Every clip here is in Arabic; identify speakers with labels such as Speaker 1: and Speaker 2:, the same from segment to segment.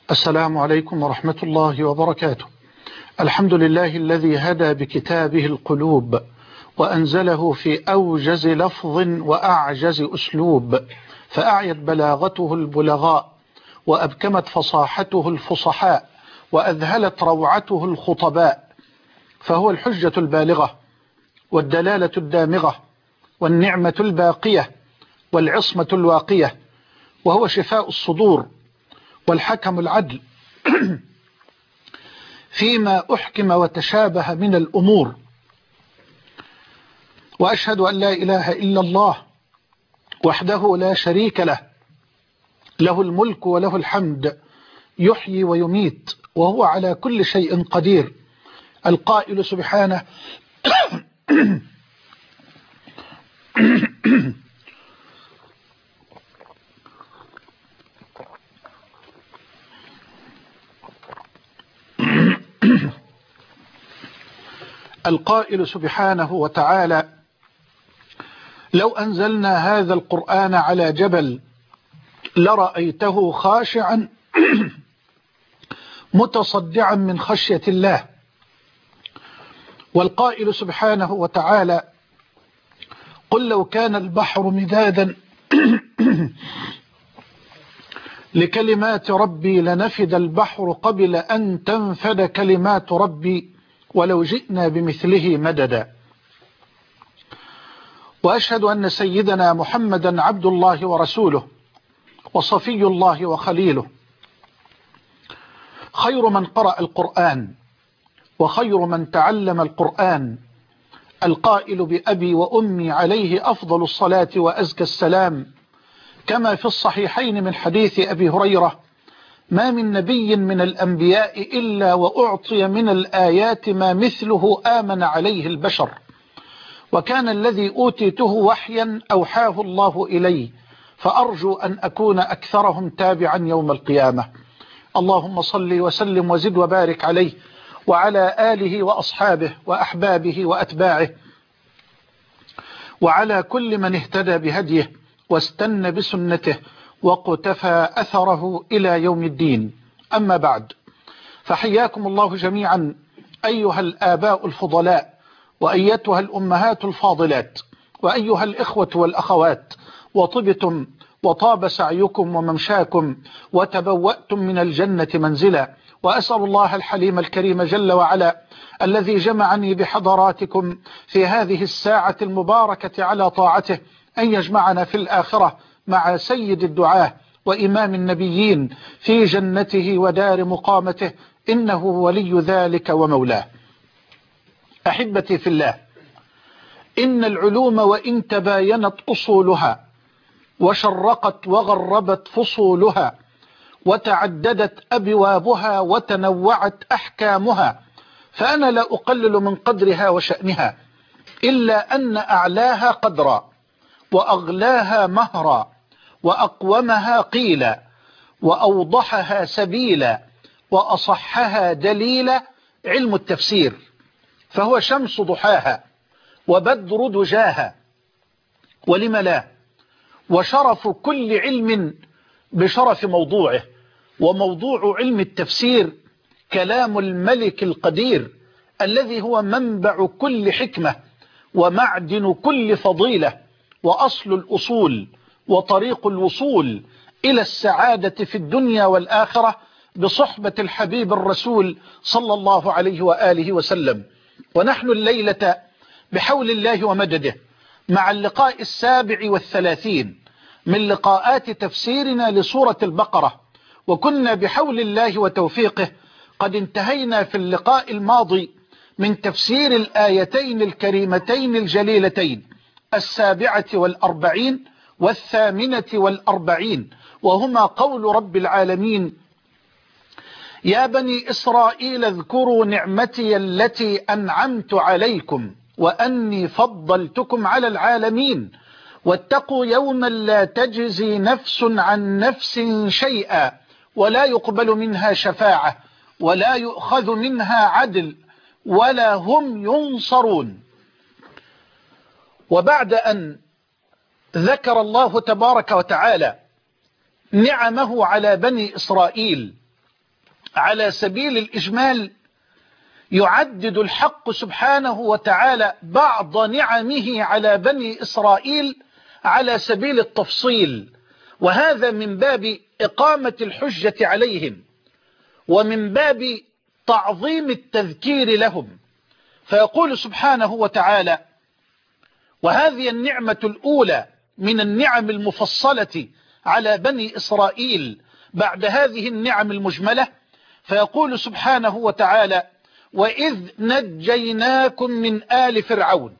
Speaker 1: السلام عليكم ورحمة الله وبركاته. الحمد لله الذي هدى بكتابه القلوب وأنزله في أوجز لفظ وأعجز أسلوب، فأعيت بلاغته البلغاء وأبكمت فصاحته الفصحاء وأذهلت روعته الخطباء، فهو الحجة البالغة والدلالة الدامغة والنعمة الباقية والعصمة الواقية، وهو شفاء الصدور والحكم العدل فيما أحكم وتشابه من الأمور. وأشهد أن لا إله إلا الله وحده لا شريك له، له الملك وله الحمد، يحيي ويميت وهو على كل شيء قدير، القائل سبحانه: القائل سبحانه وتعالى: لو أنزلنا هذا القرآن على جبل لرأيته خاشعا متصدعا من خشية الله. والقائل سبحانه وتعالى: قل لو كان البحر مدادا لكلمات ربي لنفد البحر قبل أن تنفد كلمات ربي ولو جئنا بمثله مددا. وأشهد أن سيدنا محمدا عبد الله ورسوله وصفي الله وخليله، خير من قرأ القرآن وخير من تعلم القرآن، القائل بأبي وأمي عليه أفضل الصلاة وأزكى السلام، كما في الصحيحين من حديث أبي هريرة: ما من نبي من الأنبياء إلا وأعطي من الآيات ما مثله آمن عليه البشر، وكان الذي أوتيته وحيا أوحاه الله إلي، فأرجو أن أكون أكثرهم تابعا يوم القيامة. اللهم صل وسلم وزد وبارك عليه وعلى آله وأصحابه وأحبابه وأتباعه وعلى كل من اهتدى بهديه واستنى بسنته وقتفى أثره إلى يوم الدين. أما بعد، فحياكم الله جميعا أيها الآباء الفضلاء، وأيتها الأمهات الفاضلات، وأيها الإخوة والأخوات، وطبتم وطاب سعيكم وممشاكم وتبوأتم من الجنة منزلا. وأسأل الله الحليم الكريم جل وعلا الذي جمعني بحضراتكم في هذه الساعة المباركة على طاعته أن يجمعنا في الآخرة مع سيد الدعاة وإمام النبيين في جنته ودار مقامته، إنه ولي ذلك ومولاه. أحبتي في الله، إن العلوم وإن تباينت أصولها وشرقت وغربت فصولها وتعددت أبوابها وتنوعت أحكامها، فأنا لا أقلل من قدرها وشأنها، إلا أن أعلاها قدرا وأغلاها مهرا وأقومها قيلا وأوضحها سبيلا وأصحها دليلا علم التفسير، فهو شمس ضحاها وبدر دجاها، ولم لا، وشرف كل علم بشرف موضوعه، وموضوع علم التفسير كلام الملك القدير الذي هو منبع كل حكمة ومعدن كل فضيلة وأصل الأصول وطريق الوصول إلى السعادة في الدنيا والآخرة بصحبة الحبيب الرسول صلى الله عليه وآله وسلم. ونحن الليلة بحول الله ومدده مع اللقاء 37 من لقاءات تفسيرنا لسورة البقرة، وكنا بحول الله وتوفيقه قد انتهينا في اللقاء الماضي من تفسير الآيتين الكريمتين الجليلتين 47 و48، وهما قول رب العالمين: يا بني إسرائيل اذكروا نعمتي التي أنعمت عليكم وأني فضلتكم على العالمين واتقوا يوما لا تجزي نفس عن نفس شيئا ولا يقبل منها شفاعة ولا يؤخذ منها عدل ولا هم ينصرون. وبعد أن ذكر الله تبارك وتعالى نعمه على بني إسرائيل على سبيل الإجمال يعدد الحق سبحانه وتعالى بعض نعمه على بني إسرائيل على سبيل التفصيل، وهذا من باب إقامة الحجة عليهم ومن باب تعظيم التذكير لهم. فيقول سبحانه وتعالى: وهذه النعمة الأولى من النعم المفصلة على بني إسرائيل بعد هذه النعم المجملة. فيقول سبحانه وتعالى: وإذ نجيناكم من آل فرعون،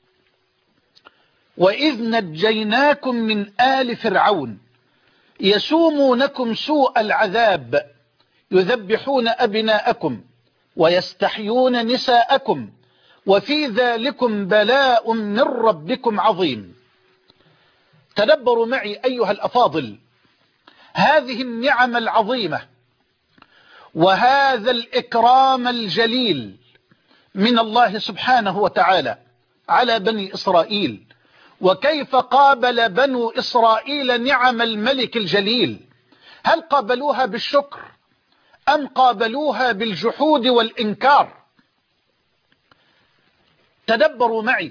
Speaker 1: وإذ نجيناكم من آل فرعون يسومونكم سوء العذاب يذبحون أبناءكم ويستحيون نساءكم وفي ذلكم بلاء من ربكم عظيم. تدبروا معي أيها الأفاضل هذه النعم العظيمة وهذا الإكرام الجليل من الله سبحانه وتعالى على بني إسرائيل، وكيف قابل بنو إسرائيل نعم الملك الجليل. هل قابلوها بالشكر أم قابلوها بالجحود والإنكار؟ تدبروا معي.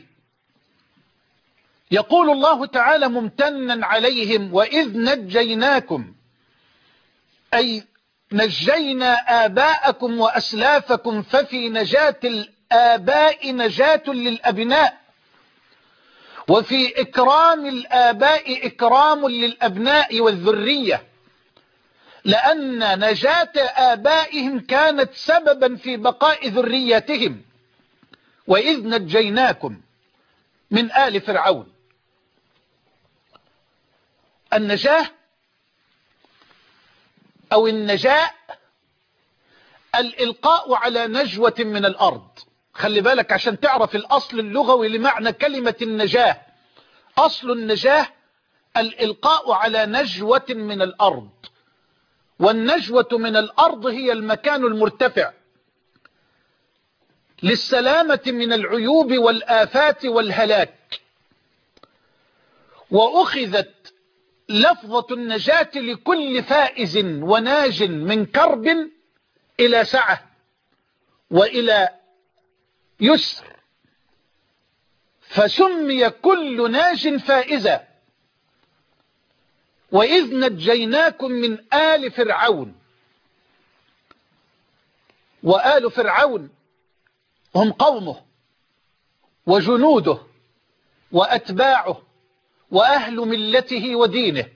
Speaker 1: يقول الله تعالى ممتنا عليهم: وإذ نجيناكم، أي نجينا آباءكم وأسلافكم، ففي نجاة الآباء نجاة للأبناء، وفي إكرام الآباء إكرام للأبناء والذرية، لأن نجاة آبائهم كانت سببا في بقاء ذريتهم. وإذ نجيناكم من آل فرعون. النجاة أو النجاء الإلقاء على نجوة من الأرض. خلي بالك عشان تعرف الأصل اللغوي لمعنى كلمة النجاة. أصل النجاة الإلقاء على نجوة من الأرض، والنجوة من الأرض هي المكان المرتفع للسلامة من العيوب والآفات والهلاك. وأخذت لفظة النجاة لكل فائز وناج من كرب إلى سعة وإلى يسر، فسمي كل ناج فائزا. وإذ نجيناكم من آل فرعون. وآل فرعون هم قومه وجنوده وأتباعه وأهل ملته ودينه.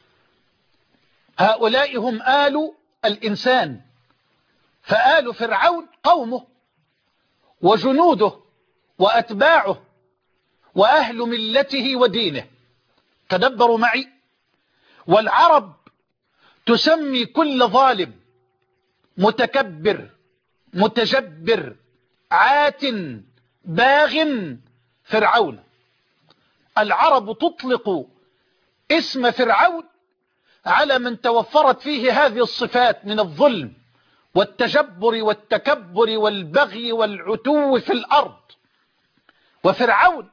Speaker 1: هؤلاء هم آل الإنسان، فآل فرعون قومه وجنوده وأتباعه وأهل ملته ودينه. تدبروا معي. والعرب تسمي كل ظالم متكبر متجبر عات باغ فرعون. العرب تطلق اسم فرعون على من توفرت فيه هذه الصفات من الظلم والتجبر والتكبر والبغي والعتو في الأرض. وفرعون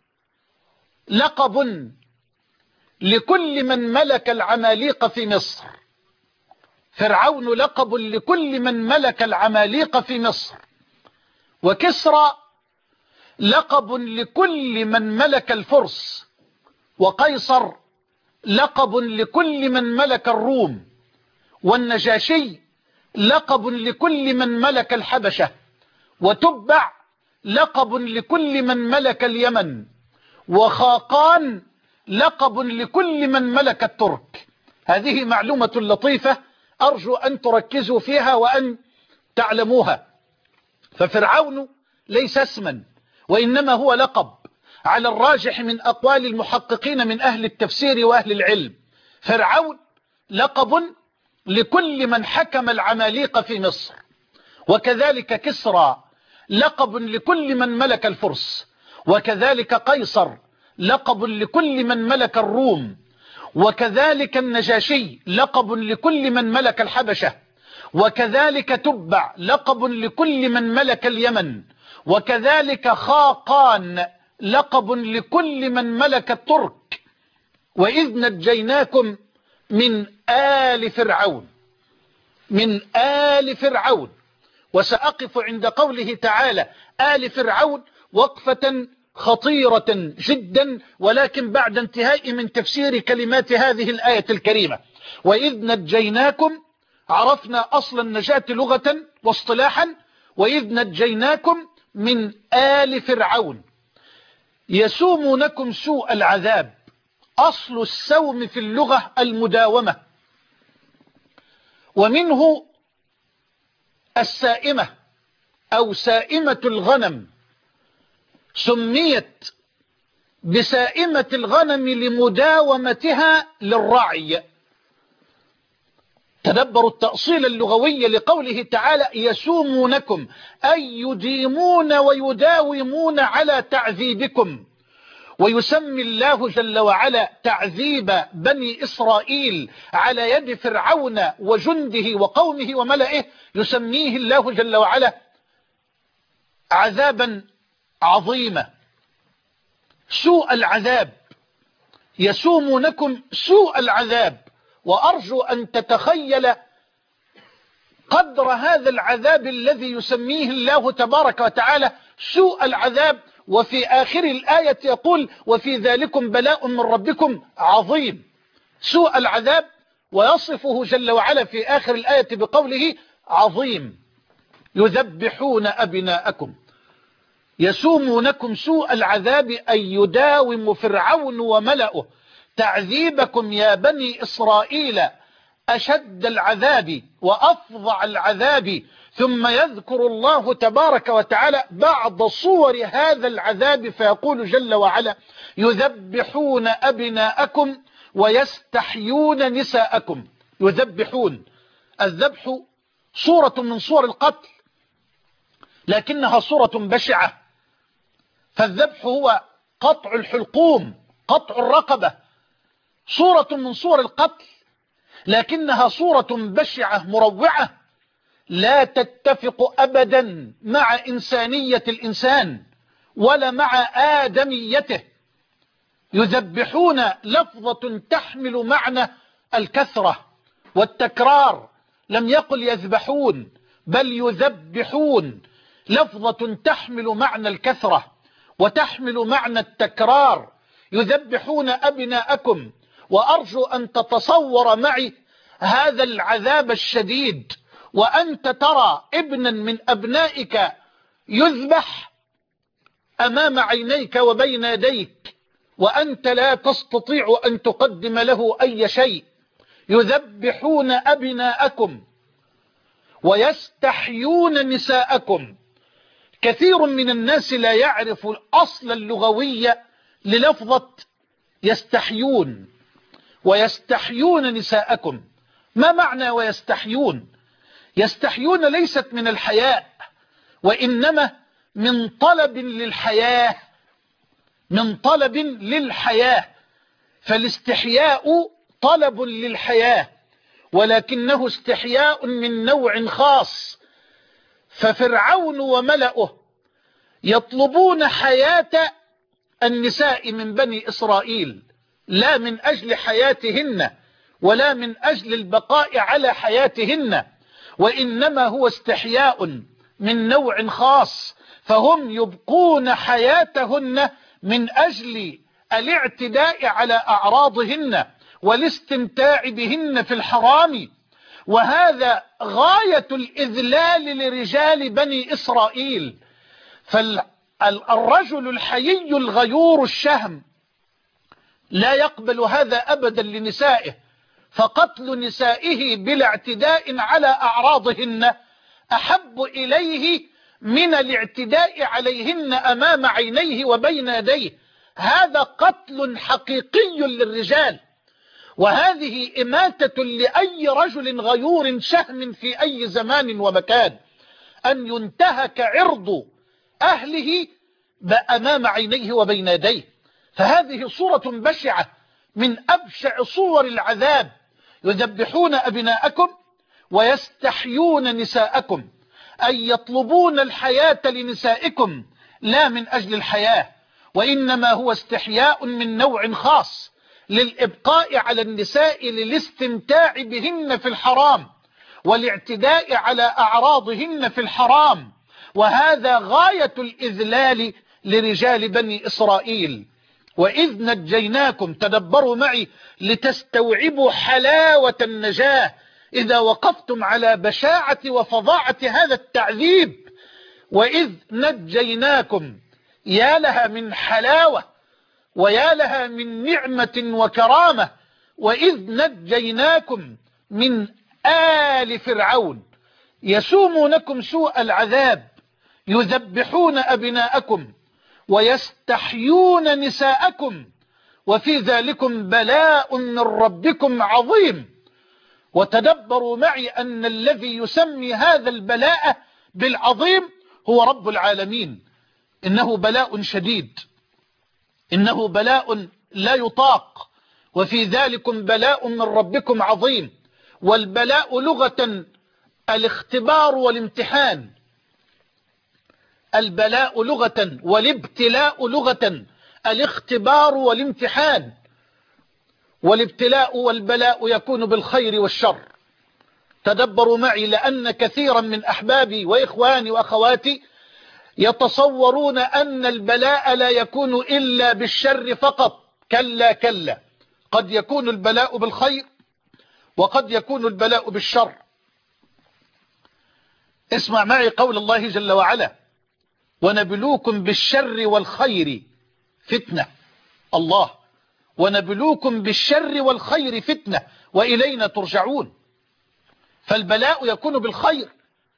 Speaker 1: لقب لكل من ملك العماليق في مصر. فرعون لقب لكل من ملك العماليق في مصر. وكسرى لقب لكل من ملك الفرس. وقيصر لقب لكل من ملك الروم. والنجاشي لقب لكل من ملك الحبشة. وتبع لقب لكل من ملك اليمن. وخاقان لقب لكل من ملك الترك. هذه معلومة لطيفة أرجو أن تركزوا فيها وأن تعلموها. ففرعون ليس اسما وإنما هو لقب على الراجح من أقوال المحققين من أهل التفسير وأهل العلم. فرعون لقب لكل من حكم العماليق في مصر. وكذلك كسرى لقب لكل من ملك الفرس. وكذلك قيصر لقب لكل من ملك الروم. وكذلك النجاشي لقب لكل من ملك الحبشة. وكذلك تبع لقب لكل من ملك اليمن. وكذلك خاقان لقب لكل من ملك الترك. وإذ نجيناكم من آل فرعون. من آل فرعون. وسأقف عند قوله تعالى آل فرعون وقفة خطيرة جدا، ولكن بعد انتهاء من تفسير كلمات هذه الآية الكريمة. وإذ نجيناكم، عرفنا أصل النجاة لغة واصطلاحا. وإذ نجيناكم من آل فرعون يسومونكم سوء العذاب. أصل السوم في اللغة المداومة، ومنه السائمة أو سائمة الغنم، سميت بسائمة الغنم لمداومتها للرعي. تدبروا التأصيل اللغوي لقوله تعالى يسومونكم، أي يديمون ويداومون على تعذيبكم. ويسمي الله جل وعلا تعذيب بني إسرائيل على يد فرعون وجنده وقومه وملئه، يسميه الله جل وعلا عذابا عظيما، سوء العذاب. يسومونكم سوء العذاب، وأرجو أن تتخيل قدر هذا العذاب الذي يسميه الله تبارك وتعالى سوء العذاب. وفي آخر الآية يقول وفي ذلكم بلاء من ربكم عظيم. سوء العذاب، ويصفه جل وعلا في آخر الآية بقوله عظيم. يذبحون أبناءكم، يسومونكم سوء العذاب، أي يداوم فرعون وملأه تعذيبكم يا بني إسرائيل أشد العذاب وأفظع العذاب. ثم يذكر الله تبارك وتعالى بعض صور هذا العذاب فيقول جل وعلا يذبحون أبناءكم ويستحيون نساءكم. يذبحون، الذبح صورة من صور القتل، لكنها صورة بشعة. فالذبح هو قطع الحلقوم، قطع الرقبة، صورة من صور القتل، لكنها صورة بشعة مروعة لا تتفق أبدا مع إنسانية الإنسان ولا مع آدميته. يذبحون لفظة تحمل معنى الكثرة والتكرار، لم يقل يذبحون بل يذبحون، لفظة تحمل معنى الكثرة وتحمل معنى التكرار. يذبحون أبناءكم، وأرجو أن تتصور معي هذا العذاب الشديد، وأنت ترى ابنا من أبنائك يذبح أمام عينيك وبين يديك، وأنت لا تستطيع أن تقدم له أي شيء. يذبحون أبناءكم ويستحيون نساءكم. كثير من الناس لا يعرف الأصل اللغوي للفظة يستحيون. ويستحيون نساءكم، ما معنى ويستحيون؟ يستحيون ليست من الحياء، وإنما من طلب للحياة، من طلب للحياة. فالاستحياء طلب للحياة، ولكنه استحياء من نوع خاص. ففرعون وملأه يطلبون حياة النساء من بني إسرائيل، لا من أجل حياتهن ولا من أجل البقاء على حياتهن، وإنما هو استحياء من نوع خاص. فهم يبقون حياتهن من أجل الاعتداء على أعراضهن والاستمتاع بهن في الحرام. وهذا غاية الإذلال لرجال بني إسرائيل. فالرجل الحيي الغيور الشهم لا يقبل هذا أبدا لنسائه، فقتل نسائه بلا اعتداء على أعراضهن أحب إليه من الاعتداء عليهن أمام عينيه وبين يديه. هذا قتل حقيقي للرجال، وهذه إماتة لأي رجل غيور شهم في أي زمان ومكان، أن ينتهك عرض أهله أمام عينيه وبين يديه. فهذه صورة بشعة من أبشع صور العذاب. يذبحون أبناءكم ويستحيون نساءكم، أي يطلبون الحياة لنسائكم لا من أجل الحياة، وإنما هو استحياء من نوع خاص للإبقاء على النساء للاستمتاع بهن في الحرام. والاعتداء على أعراضهن في الحرام، وهذا غاية الإذلال لرجال بني إسرائيل. وإذ نجيناكم، تدبروا معي لتستوعبوا حلاوة النجاة إذا وقفتم على بشاعة وفظاعة هذا التعذيب. وإذ نجيناكم، يا لها من حلاوة ويا لها من نعمة وكرامة. وإذ نجيناكم من آل فرعون يسومونكم سوء العذاب يذبحون أبناءكم ويستحيون نساءكم وفي ذلكم بلاء من ربكم عظيم. وتدبروا معي أن الذي يسمي هذا البلاء بالعظيم هو رب العالمين. إنه بلاء شديد، إنه بلاء لا يطاق، وفي ذلكم بلاء من ربكم عظيم. والبلاء لغة الاختبار والامتحان، البلاء لغة، والابتلاء لغة الاختبار والامتحان. والابتلاء والبلاء يكون بالخير والشر. تدبروا معي، لأن كثيرا من أحبابي وإخواني وأخواتي يتصورون أن البلاء لا يكون إلا بالشر فقط. كلا كلا، قد يكون البلاء بالخير وقد يكون البلاء بالشر. اسمع معي قول الله جل وعلا: ونبلوكم بالشر والخير فتنة. الله، ونبلوكم بالشر والخير فتنة وإلينا ترجعون. فالبلاء يكون بالخير،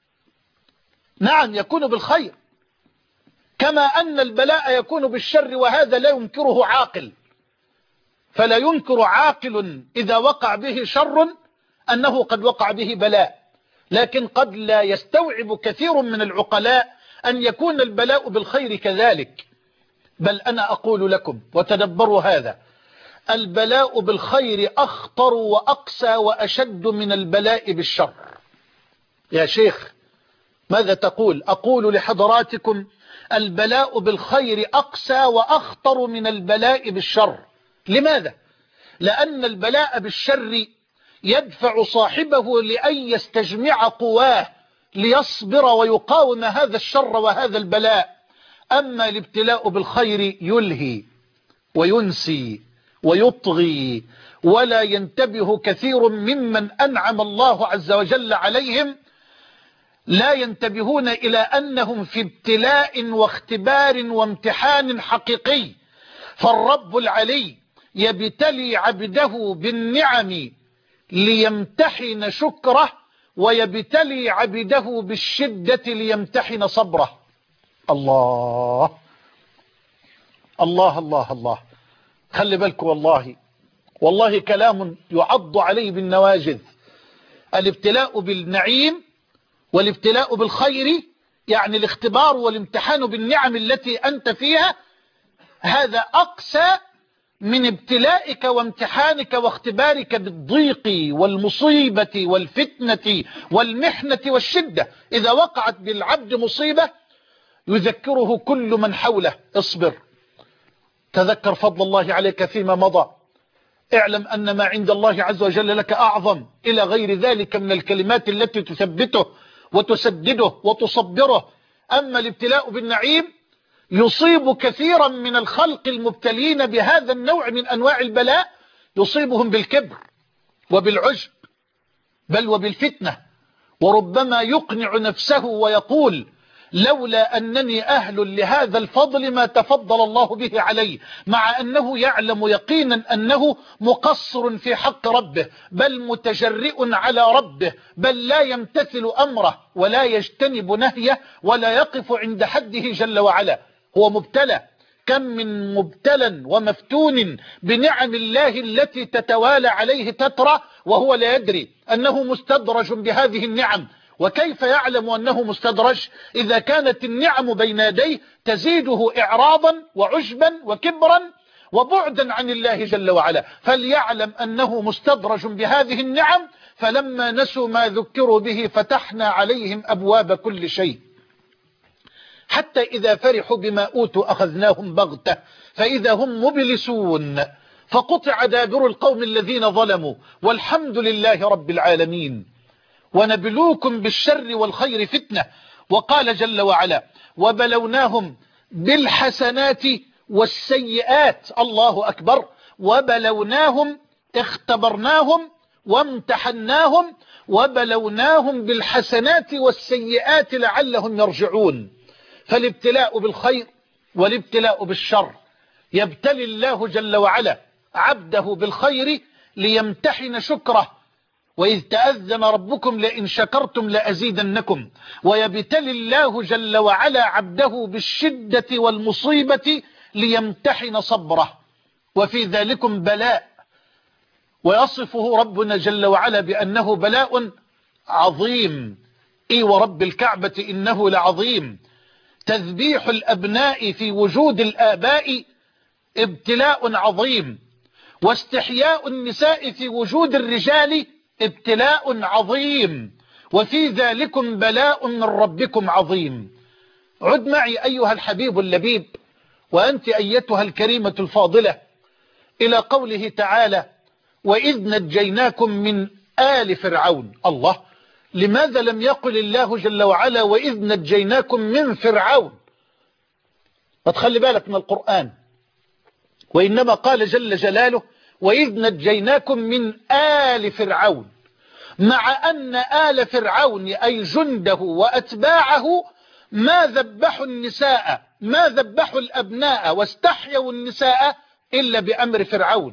Speaker 1: نعم يكون بالخير، كما أن البلاء يكون بالشر، وهذا لا ينكره عاقل. فلا ينكر عاقل إذا وقع به شر أنه قد وقع به بلاء، لكن قد لا يستوعب كثير من العقلاء أن يكون البلاء بالخير كذلك. بل أنا أقول لكم وتدبروا هذا: البلاء بالخير أخطر وأقسى وأشد من البلاء بالشر. يا شيخ ماذا تقول؟ أقول لحضراتكم: البلاء بالخير أقسى وأخطر من البلاء بالشر. لماذا؟ لأن البلاء بالشر يدفع صاحبه لأن يستجمع قواه ليصبر ويقاوم هذا الشر وهذا البلاء. أما الابتلاء بالخير يلهي وينسي ويطغي، ولا ينتبه كثير ممن أنعم الله عز وجل عليهم، لا ينتبهون إلى أنهم في ابتلاء واختبار وامتحان حقيقي. فالرب العلي يبتلي عبده بالنعم ليمتحن شكره، ويبتلي عبده بالشدة ليمتحن صبره. الله الله الله الله، خلي بالكم، والله كلام يعض عليه بالنواجذ. الابتلاء بالنعيم والابتلاء بالخير، يعني الاختبار والامتحان بالنعم التي أنت فيها، هذا أقسى من ابتلائك وامتحانك واختبارك بالضيق والمصيبة والفتنة والمحنة والشدة. إذا وقعت بالعبد مصيبة يذكره كل من حوله: اصبر، تذكر فضل الله عليك فيما مضى، اعلم أن ما عند الله عز وجل لك أعظم، إلى غير ذلك من الكلمات التي تثبته وتسدده وتصبره. أما الابتلاء بالنعيم يصيب كثيرا من الخلق المبتلين بهذا النوع من أنواع البلاء، يصيبهم بالكبر وبالعجب بل وبالفتنة، وربما يقنع نفسه ويقول: لولا أنني أهل لهذا الفضل ما تفضل الله به علي، مع أنه يعلم يقينا أنه مقصر في حق ربه، بل متجرئ على ربه، بل لا يمتثل أمره ولا يجتنب نهيه ولا يقف عند حده جل وعلا. هو مبتلى. كم من مبتلى ومفتون بنعم الله التي تتوالى عليه تترى وهو لا يدري أنه مستدرج بهذه النعم. وكيف يعلم أنه مستدرج إذا كانت النعم بين يديه تزيده إعراضا وعجبا وكبرا وبعدا عن الله جل وعلا؟ فليعلم أنه مستدرج بهذه النعم. فلما نسوا ما ذكروا به فتحنا عليهم أبواب كل شيء، حتى إذا فرحوا بما أوتوا أخذناهم بغتة فإذا هم مبلسون، فقطع دابر القوم الذين ظلموا، والحمد لله رب العالمين. ونبلوكم بالشر والخير فتنة. وقال جل وعلا وبلوناهم بالحسنات والسيئات. الله أكبر. وبلوناهم، اختبرناهم وامتحناهم، وبلوناهم بالحسنات والسيئات لعلهم يرجعون. فالابتلاء بالخير والابتلاء بالشر. يبتلي الله جل وعلا عبده بالخير ليمتحن شكره، وإذ تأذن ربكم لئن شكرتم لأزيدنكم. ويبتلي الله جل وعلا عبده بالشدة والمصيبة ليمتحن صبره، وفي ذلكم بلاء. ويصفه ربنا جل وعلا بأنه بلاء عظيم. إي ورب الكعبة إنه لعظيم. تذبيح الأبناء في وجود الآباء ابتلاء عظيم، واستحياء النساء في وجود الرجال ابتلاء عظيم، وفي ذلكم بلاء من ربكم عظيم. عد معي أيها الحبيب اللبيب، وأنت أيتها الكريمة الفاضلة، إلى قوله تعالى وإذ نجيناكم من آل فرعون. الله، لماذا لم يقل الله جل وعلا وإذ نجيناكم من فرعون؟ فتخلي بالك من القرآن، وإنما قال جل جلاله وإذ نجيناكم من آل فرعون، مع أن آل فرعون أي جنده وأتباعه ما ذبحوا النساء، ما ذبحوا الأبناء واستحيوا النساء إلا بأمر فرعون.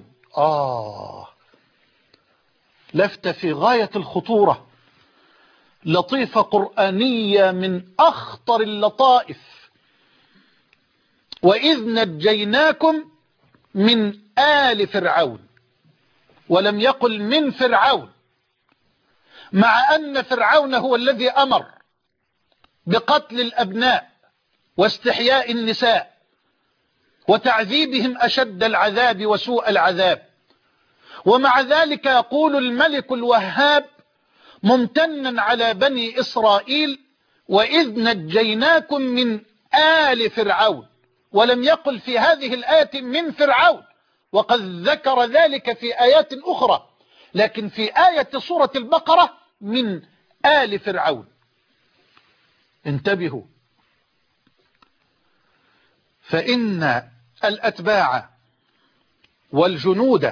Speaker 1: لفتة في غاية الخطورة، لطيفة قرآنية من أخطر اللطائف. وإذ نجيناكم من آل فرعون، ولم يقل من فرعون، مع أن فرعون هو الذي أمر بقتل الأبناء واستحياء النساء وتعذيبهم أشد العذاب وسوء العذاب. ومع ذلك يقول الملك الوهاب ممتنا على بني إسرائيل وإذ نجيناكم من آل فرعون، ولم يقل في هذه الآية من فرعون، وقد ذكر ذلك في آيات أخرى، لكن في آية سورة البقرة من آل فرعون. انتبهوا، فإن الأتباع والجنود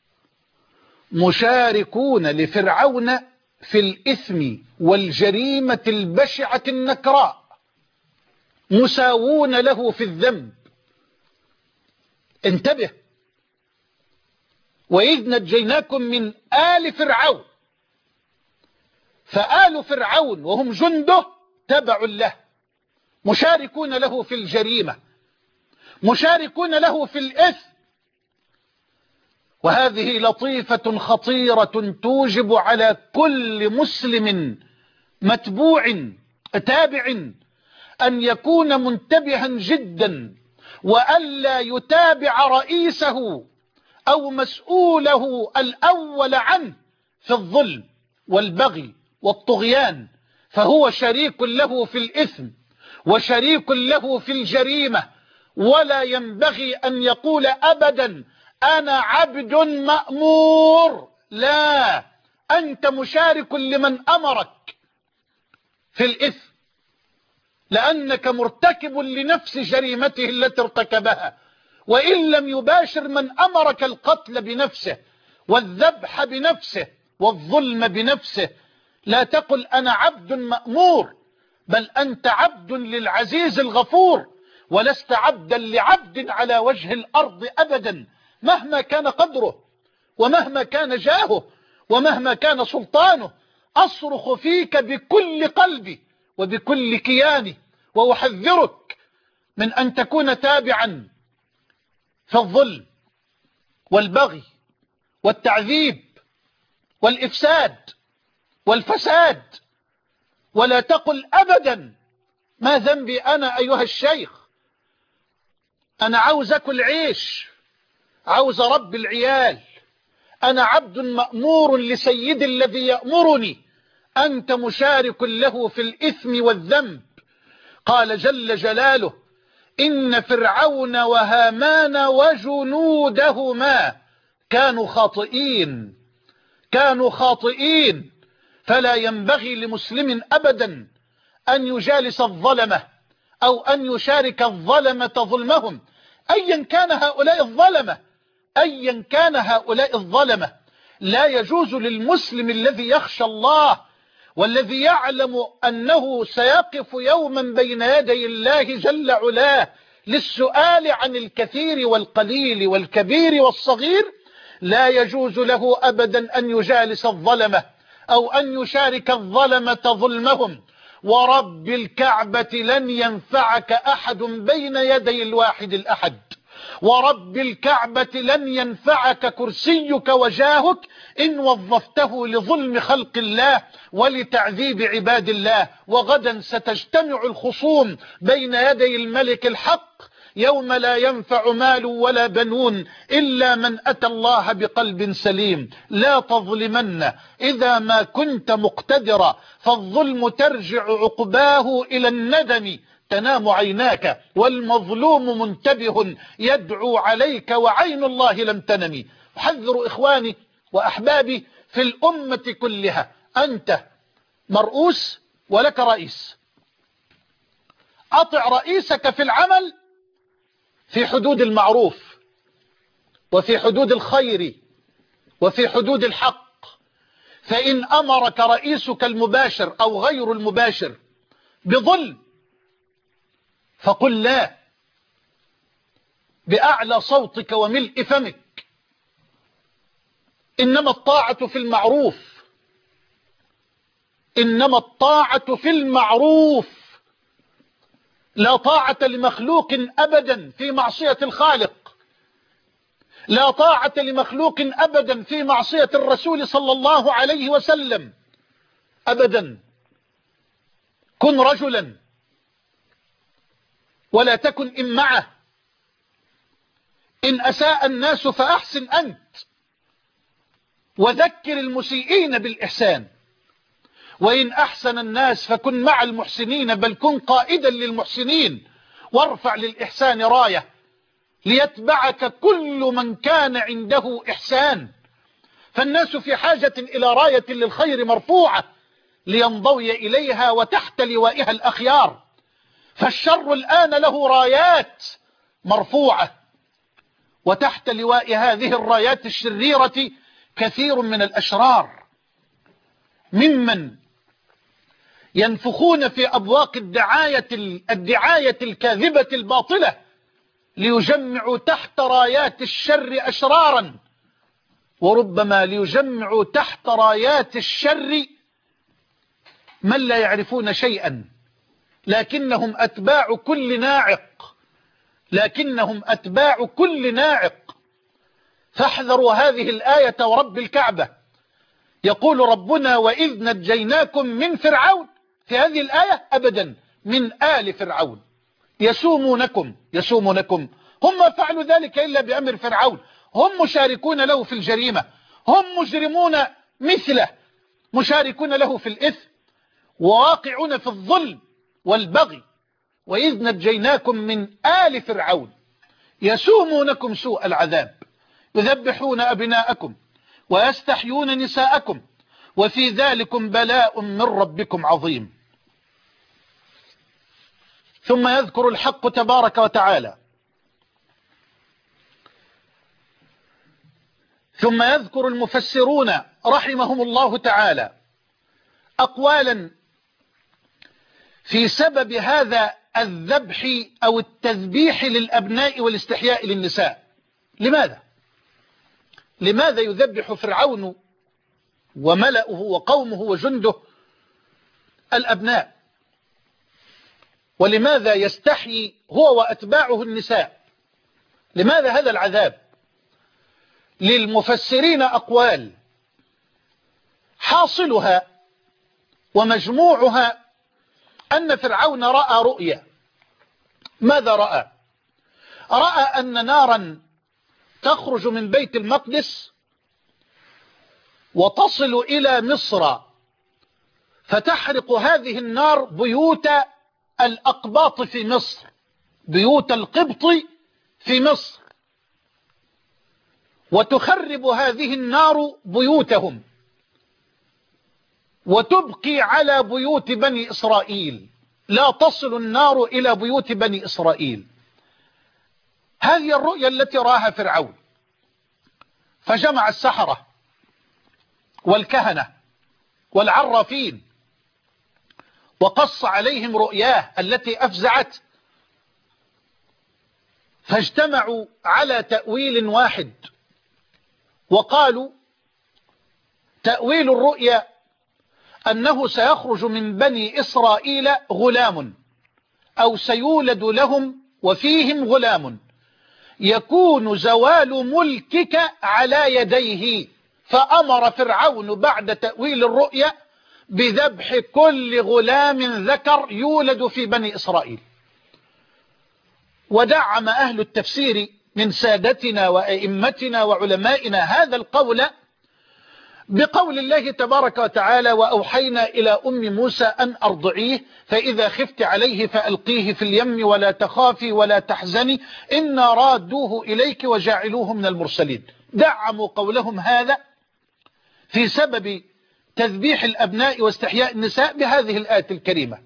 Speaker 1: مشاركون لفرعون في الإثم والجريمة البشعة النكراء، مساوون له في الذنب. انتبه، وإذ نجيناكم من آل فرعون، فآل فرعون وهم جنده تبع له، مشاركون له في الجريمة، مشاركون له في الإثم. وهذه لطيفة خطيرة توجب على كل مسلم متبوع تابع أن يكون منتبها جدا، وألا يتابع رئيسه أو مسؤوله الأول عنه في الظلم والبغي والطغيان، فهو شريك له في الإثم وشريك له في الجريمة. ولا ينبغي أن يقول أبدا أنا عبد مأمور، لا، أنت مشارك لمن أمرك في الإثم، لأنك مرتكب لنفس جريمته التي ارتكبها، وإن لم يباشر من أمرك القتل بنفسه والذبح بنفسه والظلم بنفسه. لا تقل أنا عبد مأمور، بل أنت عبد للعزيز الغفور، ولست عبدا لعبد على وجه الأرض أبدا، مهما كان قدره ومهما كان جاهه ومهما كان سلطانه. أصرخ فيك بكل قلبي وبكل كياني، وأحذرك من أن تكون تابعا في الظلم والبغي والتعذيب والإفساد والفساد. ولا تقل أبدا ما ذنبي أنا أيها الشيخ، أنا عاوز أكل عيش، عاوز رب العيال، أنا عبد مأمور لسيد الذي يأمرني. أنت مشارك له في الإثم والذنب. قال جل جلاله إن فرعون وهامان وجنودهما كانوا خاطئين، كانوا خاطئين، فلا ينبغي لمسلم أبدا أن يجالس الظلمة أو أن يشارك الظلمة ظلمهم، أيا كان هؤلاء الظلمة، أيا كان هؤلاء الظلمة. لا يجوز للمسلم الذي يخشى الله والذي يعلم أنه سيقف يوما بين يدي الله جل علاه للسؤال عن الكثير والقليل والكبير والصغير، لا يجوز له أبدا أن يجالس الظلمة أو أن يشارك الظلمة ظلمهم. ورب الكعبة لن ينفعك أحد بين يدي الواحد الأحد، ورب الكعبة لن ينفعك كرسيك وجاهك إن وظفته لظلم خلق الله ولتعذيب عباد الله. وغدا ستجتمع الخصوم بين يدي الملك الحق يوم لا ينفع مال ولا بنون إلا من أتى الله بقلب سليم. لا تظلمن إذا ما كنت مقتدرا، فالظلم ترجع عقباه إلى الندم، تنام عيناك والمظلوم منتبه يدعو عليك وعين الله لم تنم. أحذر إخواني وأحبابي في الأمة كلها، أنت مرؤوس ولك رئيس، أطع رئيسك في العمل في حدود المعروف وفي حدود الخير وفي حدود الحق. فإن أمرك رئيسك المباشر أو غير المباشر بظلم فقل لا بأعلى صوتك وملء فمك. إنما الطاعة في المعروف، إنما الطاعة في المعروف، لا طاعة لمخلوق أبدا في معصية الخالق، لا طاعة لمخلوق أبدا في معصية الرسول صلى الله عليه وسلم أبدا. كن رجلا ولا تكن إمعة. إن أساء الناس فأحسن أنت، وذكر المسيئين بالإحسان. وإن أحسن الناس فكن مع المحسنين، بل كن قائدا للمحسنين، وارفع للإحسان راية ليتبعك كل من كان عنده إحسان. فالناس في حاجة إلى راية للخير مرفوعة لينضوي إليها وتحت لوائها الأخيار. فالشر الآن له رايات مرفوعة، وتحت لواء هذه الرايات الشريرة كثير من الأشرار ممن ينفخون في أبواق الدعاية الكاذبة الباطلة ليجمعوا تحت رايات الشر أشرارا، وربما ليجمعوا تحت رايات الشر من لا يعرفون شيئا، لكنهم أتباع كل ناعق، لكنهم أتباع كل ناعق. فاحذروا هذه الآية ورب الكعبة. يقول ربنا وإذ نجيناكم من فرعون، في هذه الآية أبدا من آل فرعون يسومونكم. هم ما فعلوا ذلك إلا بأمر فرعون، هم مشاركون له في الجريمة، هم مجرمون مثله، مشاركون له في الإثم، وواقعون في الظلم والبغي. وإذ نجيناكم من آل فرعون يسومونكم سوء العذاب يذبحون أبناءكم ويستحيون نساءكم وفي ذلكم بلاء من ربكم عظيم. ثم يذكر الحق تبارك وتعالى، ثم يذكر المفسرون رحمهم الله تعالى أقوالا في سبب هذا الذبح أو التذبيح للأبناء والاستحياء للنساء. لماذا يذبح فرعون وملأه وقومه وجنده الأبناء؟ ولماذا يستحيي هو وأتباعه النساء؟ لماذا هذا العذاب؟ للمفسرين أقوال، حاصلها ومجموعها أن فرعون رأى رؤيا. ماذا رأى؟ رأى أن نارا تخرج من بيت المقدس وتصل إلى مصر، فتحرق هذه النار بيوت الأقباط في مصر، بيوت القبط في مصر، وتخرب هذه النار بيوتهم. وتبقي على بيوت بني إسرائيل، لا تصل النار إلى بيوت بني إسرائيل. هذه الرؤيا التي راها فرعون، فجمع السحرة والكهنة والعرافين وقص عليهم رؤياه التي أفزعت، فاجتمعوا على تأويل واحد، وقالوا تأويل الرؤيا أنه سيخرج من بني إسرائيل غلام، أو سيولد لهم وفيهم غلام يكون زوال ملكك على يديه. فأمر فرعون بعد تأويل الرؤيا بذبح كل غلام ذكر يولد في بني إسرائيل. ودعم أهل التفسير من سادتنا وأئمتنا وعلمائنا هذا القول بقول الله تبارك وتعالى: وأوحينا إلى أم موسى أن أرضعيه فإذا خفت عليه فألقيه في اليم ولا تخافي ولا تحزني إنا رادوه إليك وجاعلوه من المرسلين. دعموا قولهم هذا في سبب تذبيح الأبناء واستحياء النساء بهذه الآية الكريمة.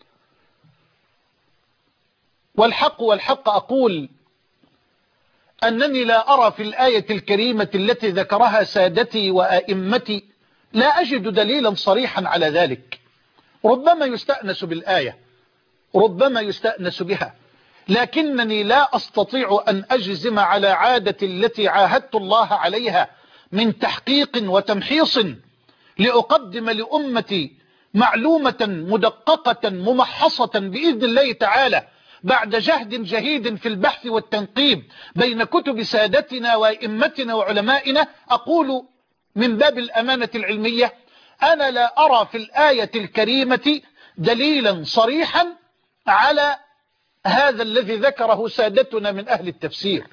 Speaker 1: والحق أقول أنني لا أرى في الآية الكريمة التي ذكرها سادتي وأئمتي، لا أجد دليلا صريحا على ذلك. ربما يستأنس بالآية، ربما يستأنس بها، لكنني لا أستطيع أن أجزم على عادة التي عاهدت الله عليها من تحقيق وتمحيص لأقدم لأمتي معلومة مدققة ممحصة بإذن الله تعالى بعد جهد جهيد في البحث والتنقيب بين كتب سادتنا وأئمتنا وعلمائنا. أقول من باب الأمانة العلمية: أنا لا أرى في الآية الكريمة دليلا صريحا على هذا الذي ذكره سادتنا من أهل التفسير،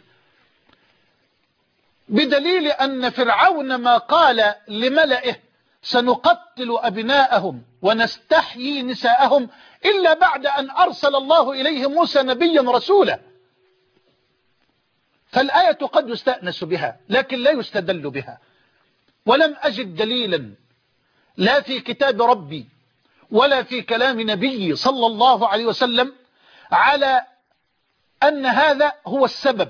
Speaker 1: بدليل أن فرعون ما قال لملئه سنقتل أبناءهم ونستحيي نساءهم إلا بعد أن أرسل الله إليه موسى نبيا رسولا. فالآية قد يستأنس بها لكن لا يستدل بها، ولم أجد دليلا لا في كتاب ربي ولا في كلام نبي صلى الله عليه وسلم على أن هذا هو السبب.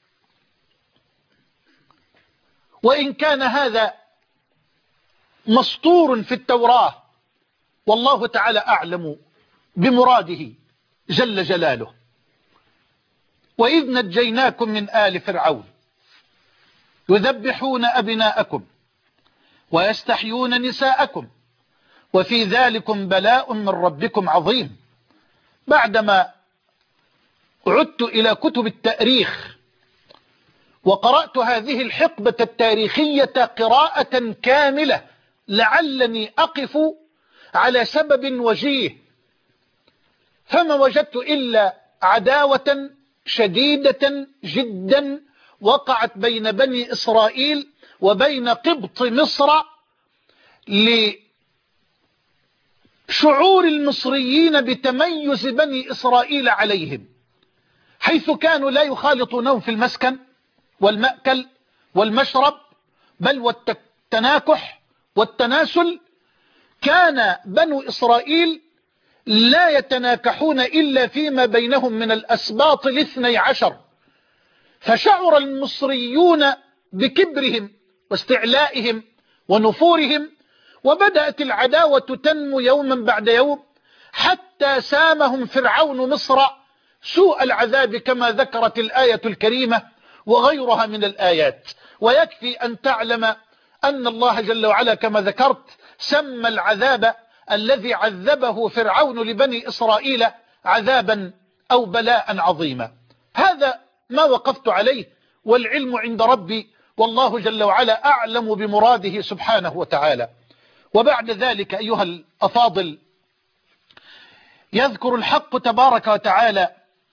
Speaker 1: وإن كان هذا مسطور في التوراة والله تعالى أعلم بمراده جل جلاله: وإذ نجيناكم من آل فرعون يذبحون أبناءكم ويستحيون نساءكم وفي ذلكم بلاء من ربكم عظيم. بعدما عدت إلى كتب التاريخ وقرأت هذه الحقبة التاريخية قراءة كاملة لعلني أقف على سبب وجيه، فما وجدت إلا عداوة شديدة جدا وقعت بين بني إسرائيل وبين قبط مصر لشعور المصريين بتميز بني إسرائيل عليهم، حيث كانوا لا يخالطونهم في المسكن والمأكل والمشرب بل والتناكح والتناسل. كان بنو إسرائيل لا يتناكحون إلا فيما بينهم من الأسباط 12، فشعر المصريون بكبرهم واستعلائهم ونفورهم، وبدأت العداوة تنمو يوما بعد يوم حتى سامهم فرعون مصر سوء العذاب كما ذكرت الآية الكريمة وغيرها من الآيات. ويكفي أن تعلم أن الله جل وعلا كما ذكرت سمى العذاب الذي عذبه فرعون لبني إسرائيل عذابا أو بلاء عظيما. هذا ما وقفت عليه والعلم عند ربي، والله جل وعلا أعلم بمراده سبحانه وتعالى. وبعد ذلك أيها الأفاضل يذكر الحق تبارك وتعالى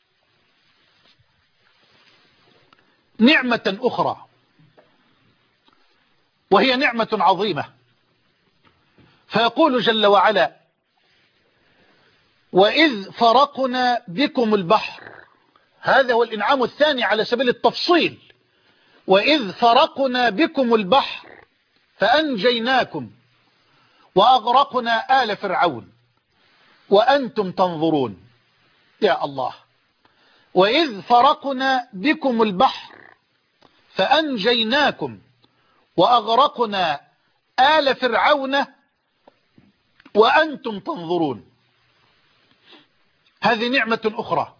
Speaker 1: نعمة أخرى وهي نعمة عظيمة، فيقول جل وعلا: وإذ فرقنا بكم البحر. هذا هو الإنعام الثاني على سبيل التفصيل: وإذ فرقنا بكم البحر فأنجيناكم وأغرقنا آل فرعون وأنتم تنظرون. يا الله. وإذ فرقنا بكم البحر فأنجيناكم وأغرقنا آل فرعون وأنتم تنظرون. هذه نعمة أخرى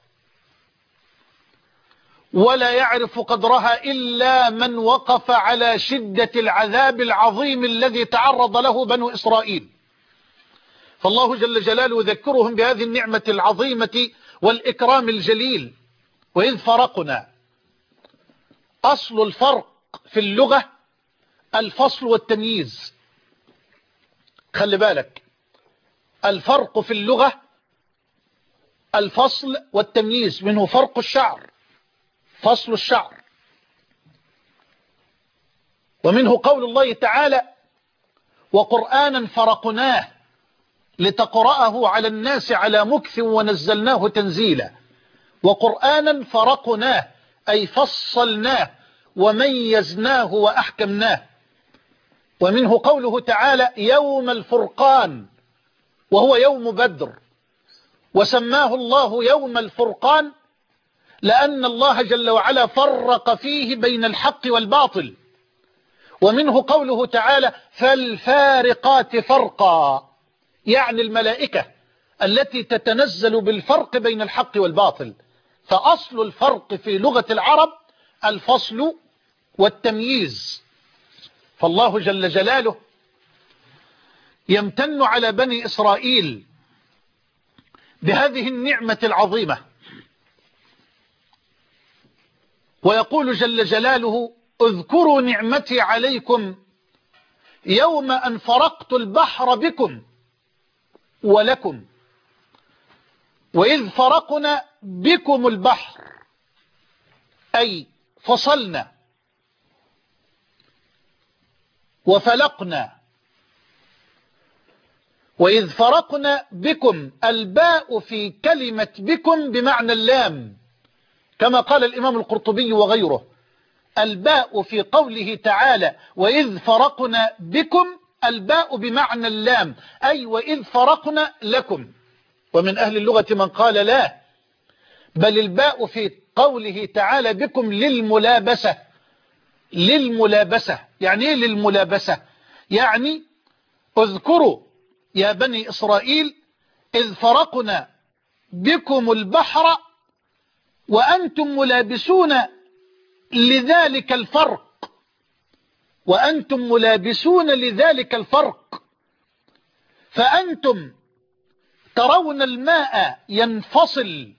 Speaker 1: ولا يعرف قدرها إلا من وقف على شدة العذاب العظيم الذي تعرض له بنو إسرائيل. فالله جل جلاله يذكرهم بهذه النعمة العظيمة والإكرام الجليل. وإذ فرقنا، أصل الفرق في اللغة الفصل والتمييز. خلي بالك، الفرق في اللغة الفصل والتمييز، منه فرق الشعر، فصل الشعر، ومنه قول الله تعالى وقرآنا فرقناه لتقرأه على الناس على مكث ونزلناه تنزيلا. وقرآنا فرقناه أي فصلناه وميزناه وأحكمناه. ومنه قوله تعالى يوم الفرقان، وهو يوم بدر، وسماه الله يوم الفرقان لأن الله جل وعلا فرق فيه بين الحق والباطل. ومنه قوله تعالى فالفارقات فرقا، يعني الملائكة التي تتنزل بالفرق بين الحق والباطل. فأصل الفرق في لغة العرب الفصل والتمييز. فالله جل جلاله يمتن على بني إسرائيل بهذه النعمة العظيمة، ويقول جل جلاله اذكروا نعمتي عليكم يوم أن فرقت البحر بكم ولكم. وإذ فرقنا بكم البحر أي فصلنا وفلقنا. وإذ فرقنا بكم، الباء في كلمة بكم بمعنى اللام، كما قال الإمام القرطبي وغيره. الباء في قوله تعالى وإذ فرقنا بكم، الباء بمعنى اللام، أي وإذ فرقنا لكم. ومن أهل اللغة من قال لا، بل الباء في قوله تعالى بكم للملابسة. للملابسة يعني ايه للملابسة؟ يعني اذكروا يا بني إسرائيل إذ فرقنا بكم البحر وأنتم ملابسون لذلك الفرق، وأنتم ملابسون لذلك الفرق. فأنتم ترون الماء ينفصل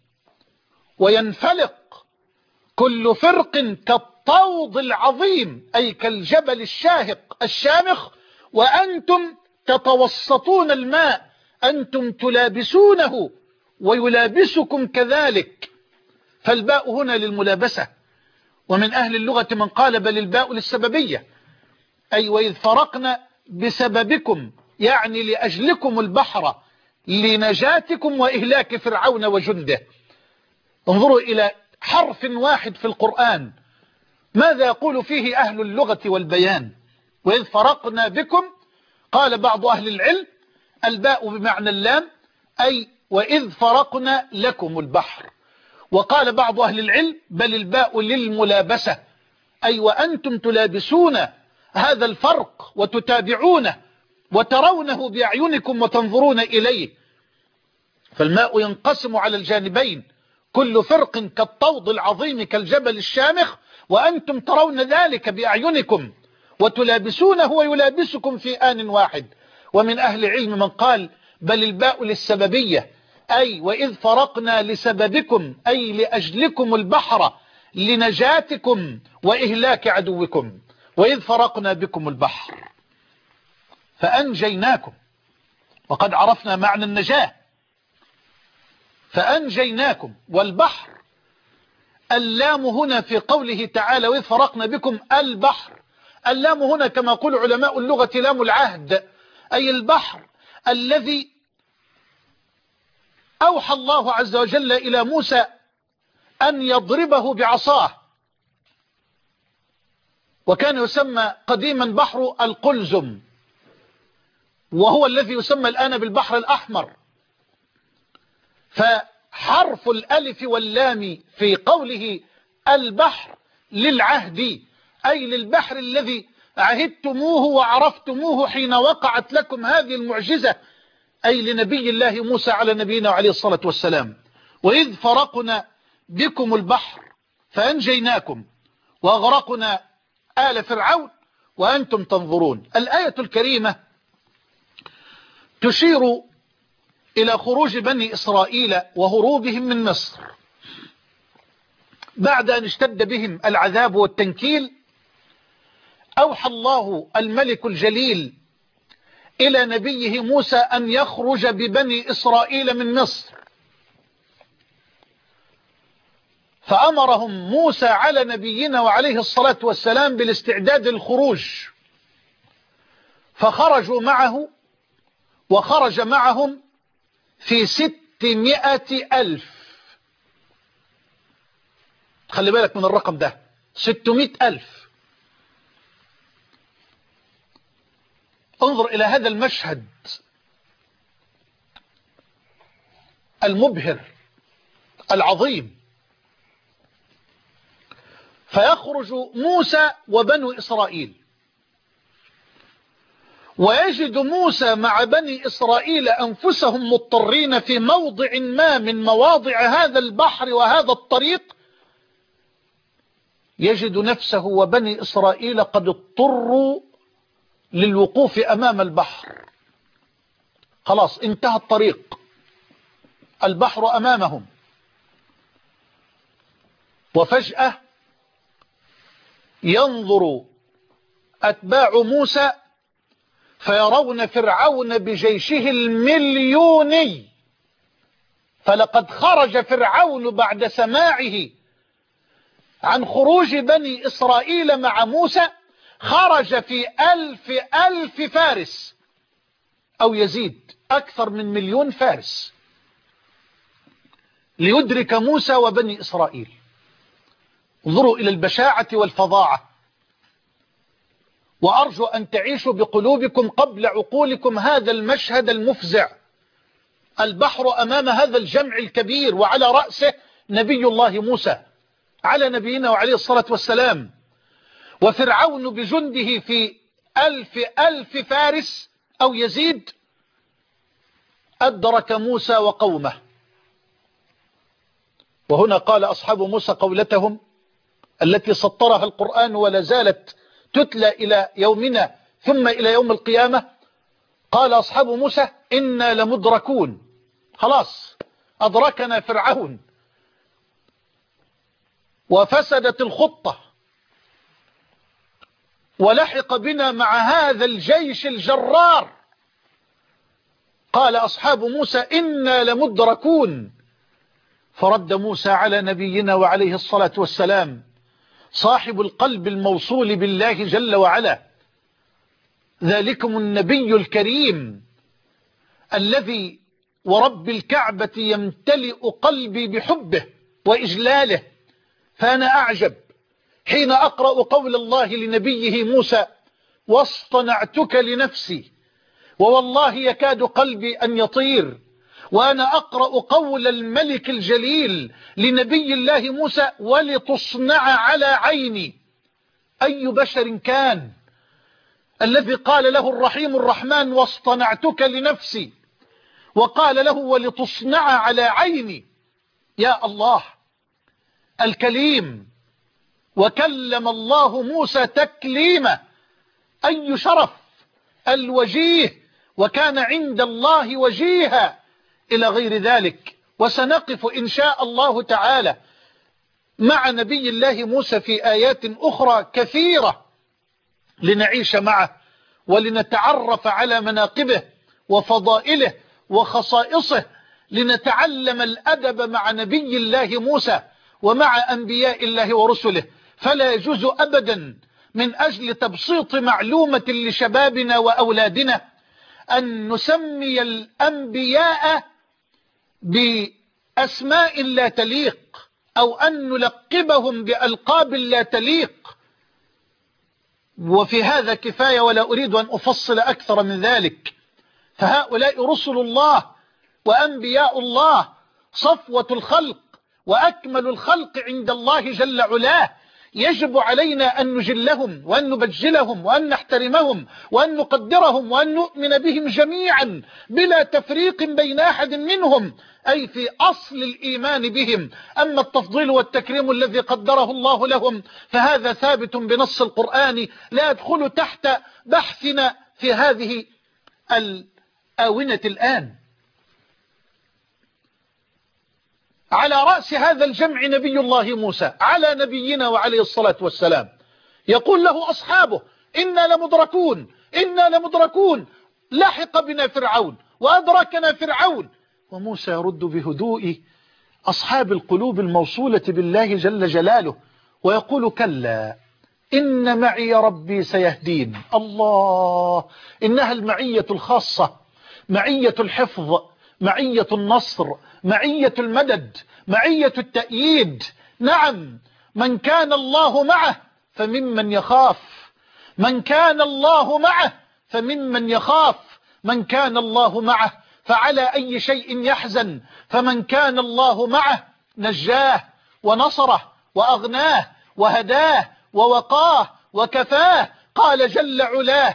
Speaker 1: وينفلق كل فرق كالطود العظيم أي كالجبل الشاهق الشامخ، وأنتم تتوسطون الماء، أنتم تلابسونه ويلابسكم كذلك. فالباء هنا للملابسة. ومن أهل اللغة من قال بل الباء للسببية، أي وإذ فرقنا بسببكم، يعني لأجلكم البحر لنجاتكم وإهلاك فرعون وجنده. انظروا إلى حرف واحد في القرآن ماذا يقول فيه أهل اللغة والبيان. وإذ فرقنا بكم، قال بعض أهل العلم الباء بمعنى اللام، أي وإذ فرقنا لكم البحر. وقال بعض أهل العلم بل الباء للملابسة، أي وأنتم تلابسون هذا الفرق وتتابعونه وترونه بأعينكم وتنظرون إليه. فالماء ينقسم على الجانبين، كل فرق كالطود العظيم كالجبل الشامخ، وأنتم ترون ذلك بأعينكم وتلابسونه ويلابسكم في آن واحد. ومن أهل العلم من قال بل الباء للسببية، أي وإذ فرقنا لسببكم أي لأجلكم البحر لنجاتكم وإهلاك عدوكم. وإذ فرقنا بكم البحر فأنجيناكم، وقد عرفنا معنى النجاة. فأنجيناكم. والبحر اللام هنا في قوله تعالى وإذ فرقنا بكم البحر، اللام هنا كما يقول علماء اللغة لام العهد، أي البحر الذي أوحى الله عز وجل إلى موسى أن يضربه بعصاه، وكان يسمى قديما بحر القلزم. وهو الذي يسمى الآن بالبحر الأحمر. فحرف الألف واللام في قوله البحر للعهد، أي للبحر الذي عهدتموه وعرفتموه حين وقعت لكم هذه المعجزة، أي لنبي الله موسى على نبينا عليه الصلاة والسلام. وإذ فرقنا بكم البحر فأنجيناكم وأغرقنا آل فرعون وأنتم تنظرون. الآية الكريمة تشير إلى خروج بني إسرائيل وهروبهم من مصر بعد أن اشتد بهم العذاب والتنكيل. أوحى الله الملك الجليل إلى نبيه موسى أن يخرج ببني إسرائيل من مصر، فأمرهم موسى على نبينا وعليه الصلاة والسلام بالاستعداد للخروج، فخرجوا معه وخرج معهم في 600,000. خلي بالك من الرقم ده، 600,000. انظر إلى هذا المشهد المبهر العظيم. فيخرج موسى وبنو إسرائيل، ويجد موسى مع بني إسرائيل أنفسهم مضطرين في موضع ما من مواضع هذا البحر وهذا الطريق، يجد نفسه وبني إسرائيل قد اضطروا للوقوف أمام البحر. خلاص انتهى الطريق، البحر أمامهم. وفجأة ينظر أتباع موسى فيرون فرعون بجيشه المليوني. فلقد خرج فرعون بعد سماعه عن خروج بني إسرائيل مع موسى، خرج في 1,000 فارس أو يزيد، أكثر من 1,000,000 فارس ليدرك موسى وبني إسرائيل. انظروا إلى البشاعة والفظاعة. وأرجو أن تعيشوا بقلوبكم قبل عقولكم هذا المشهد المفزع. البحر أمام هذا الجمع الكبير، وعلى رأسه نبي الله موسى على نبينا وعليه الصلاة والسلام، وفرعون بجنده في 1,000 فارس أو يزيد. أدرك موسى وقومه. وهنا قال أصحاب موسى قولتهم التي سطرها القرآن ولا زالت تتلى إلى يومنا ثم إلى يوم القيامة. قال أصحاب موسى إنا لمدركون، خلاص أدركنا فرعون وفسدت الخطة ولحق بنا مع هذا الجيش الجرار. قال أصحاب موسى إنا لمدركون. فرد موسى على نبينا وعليه الصلاة والسلام صاحب القلب الموصول بالله جل وعلا: ذلكم النبي الكريم الذي ورب الكعبة يمتلئ قلبي بحبه وإجلاله. فأنا أعجب حين أقرأ قول الله لنبيه موسى: واصطنعتك لنفسي، ووالله يكاد قلبي أن يطير. وأنا أقرأ قول الملك الجليل لنبي الله موسى: ولتصنع على عيني. أي بشر كان الذي قال له الرحيم الرحمن واصطنعتك لنفسي، وقال له ولتصنع على عيني؟ يا الله، الكليم، وكلم الله موسى تكليما. أي شرف، الوجيه، وكان عند الله وجيها، إلى غير ذلك. وسنقف إن شاء الله تعالى مع نبي الله موسى في آيات أخرى كثيرة لنعيش معه ولنتعرف على مناقبه وفضائله وخصائصه، لنتعلم الأدب مع نبي الله موسى ومع أنبياء الله ورسله. فلا يجوز أبدا من أجل تبسيط معلومة لشبابنا وأولادنا أن نسمي الأنبياء بأسماء لا تليق، أو أن نلقبهم بألقاب لا تليق. وفي هذا كفاية، ولا أريد أن أفصل أكثر من ذلك. فهؤلاء رسل الله وأنبياء الله، صفوة الخلق وأكمل الخلق عند الله جل علاه. يجب علينا أن نجلهم وأن نبجلهم وأن نحترمهم وأن نقدرهم وأن نؤمن بهم جميعا بلا تفريق بين أحد منهم، أي في أصل الإيمان بهم. أما التفضيل والتكريم الذي قدره الله لهم فهذا ثابت بنص القرآن، لا يدخل تحت بحثنا في هذه الآونة الآن. على رأس هذا الجمع نبي الله موسى على نبينا وعليه الصلاة والسلام، يقول له أصحابه: إنا لمدركون، إنا لمدركون، لحق بنا فرعون وأدركنا فرعون. وموسى يرد بهدوء أصحاب القلوب الموصولة بالله جل جلاله ويقول: كلا إن معي ربي سيهدين. الله، إنها المعية الخاصة، معية الحفظ، معية النصر، معية المدد، معية التأييد. نعم، من كان الله معه فممن يخاف، من كان الله معه فممن يخاف، من كان الله معه فعلى أي شيء يحزن، فمن كان الله معه نجاه ونصره وأغناه وهداه ووقاه وكفاه. قال جل علاه: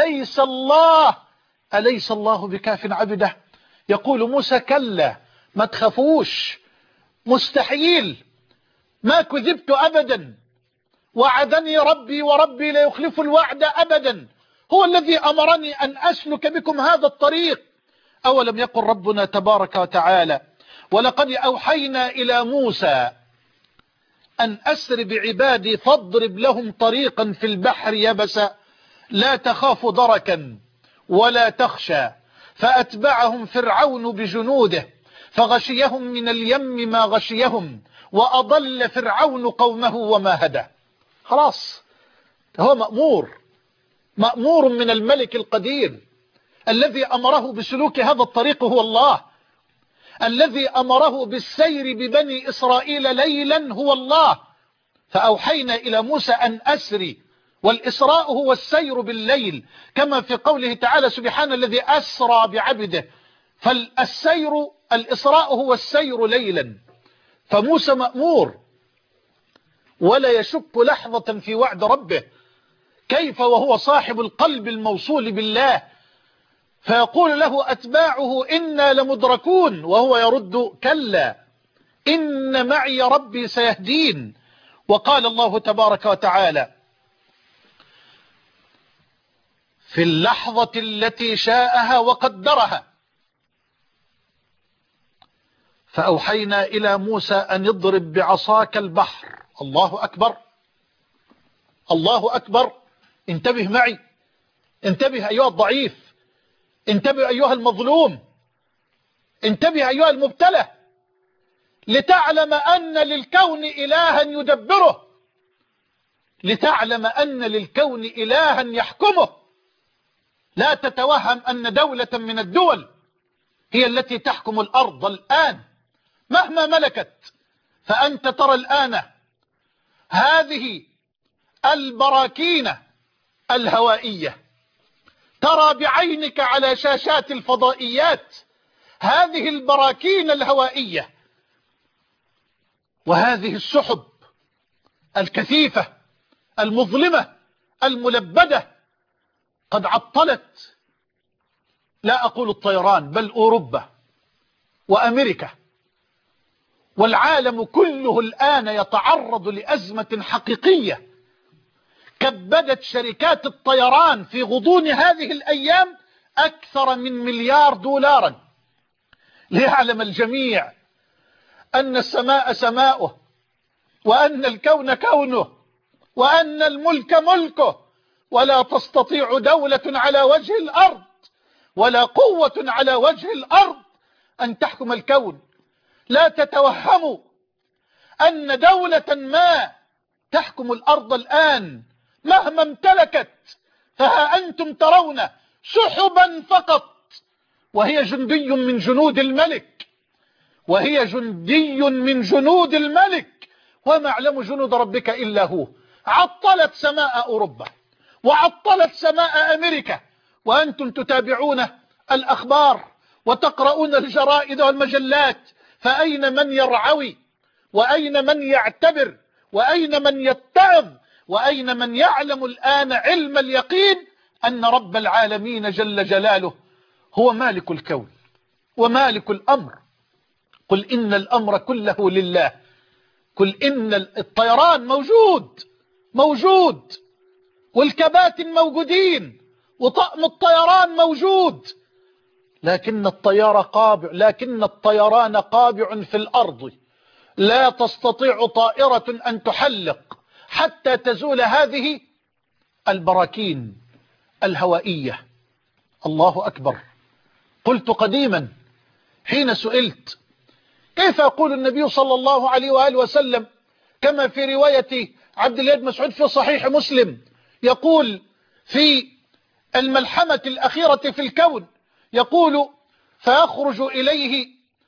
Speaker 1: أليس الله بكاف عبده. يقول موسى: كلا، ما تخافوش، مستحيل، ما كذبت أبدا، وعدني ربي وربي لا يخلف الوعد أبدا، هو الذي أمرني أن أسلك بكم هذا الطريق. أولم يقل ربنا تبارك وتعالى: ولقد أوحينا إلى موسى أن أسر بعبادي فاضرب لهم طريقا في البحر يبسا لا تخاف دركا ولا تخشى فأتبعهم فرعون بجنوده فغشيهم من اليم ما غشيهم وأضل فرعون قومه وما هدى. خلاص، هو مأمور من الملك القدير الذي أمره بسلوك هذا الطريق، هو الله الذي أمره بالسير ببني إسرائيل ليلا، هو الله. فأوحينا إلى موسى أن أسري، والإسراء هو السير بالليل، كما في قوله تعالى: سبحان الذي أسرى بعبده. فالسير، الإسراء هو السير ليلا. فموسى مأمور ولا يشك لحظة في وعد ربه، كيف وهو صاحب القلب الموصول بالله. فيقول له أتباعه: إنا لمدركون، وهو يرد: كلا إن معي ربي سيهدين. وقال الله تبارك وتعالى: في اللحظة التي شاءها وقدرها فأوحينا إلى موسى أن يضرب بعصاك البحر. الله أكبر، الله أكبر. انتبه معي، انتبه أيها الضعيف، انتبه أيها المظلوم، انتبه أيها المبتلى، لتعلم أن للكون إلها يدبره، لتعلم أن للكون إلها يحكمه. لا تتوهم أن دولة من الدول هي التي تحكم الأرض الآن مهما ملكت. فأنت ترى الآن هذه البراكين الهوائية، ترى بعينك على شاشات الفضائيات هذه البراكين الهوائية وهذه السحب الكثيفة المظلمة الملبدة قد عطلت، لا أقول الطيران، بل أوروبا وأمريكا والعالم كله الآن يتعرض لأزمة حقيقية كبدت شركات الطيران في غضون هذه الأيام أكثر من $1,000,000,000. ليعلم الجميع أن السماء سماؤه، وأن الكون كونه، وأن الملك ملكه، ولا تستطيع دولة على وجه الأرض ولا قوة على وجه الأرض أن تحكم الكون. لا تتوهموا أن دولة ما تحكم الأرض الآن مهما امتلكت، فها أنتم ترون سحبا فقط، وهي جندي من جنود الملك، وهي جندي من جنود الملك، وما يعلم جنود ربك إلا هو. عطلت سماء أوروبا وعطلت سماء أمريكا، وأنتم تتابعون الأخبار وتقرؤون الجرائد والمجلات، فأين من يرعوي، وأين من يعتبر، وأين من يتعظ، وأين من يعلم الآن علم اليقين أن رب العالمين جل جلاله هو مالك الكون ومالك الأمر. قل إن الأمر كله لله. قل إن الطيران موجود والكباتن موجودين وطقم الطيران موجود، لكن الطيران قابع في الأرض، لا تستطيع طائرة أن تحلق حتى تزول هذه البراكين الهوائية. الله أكبر. قلت قديما حين سئلت كيف يقول النبي صلى الله عليه وآله وسلم كما في رواية عبد الله بن مسعود في صحيح مسلم، يقول في الملحمة الأخيرة في الكون، يقول فيخرج إليه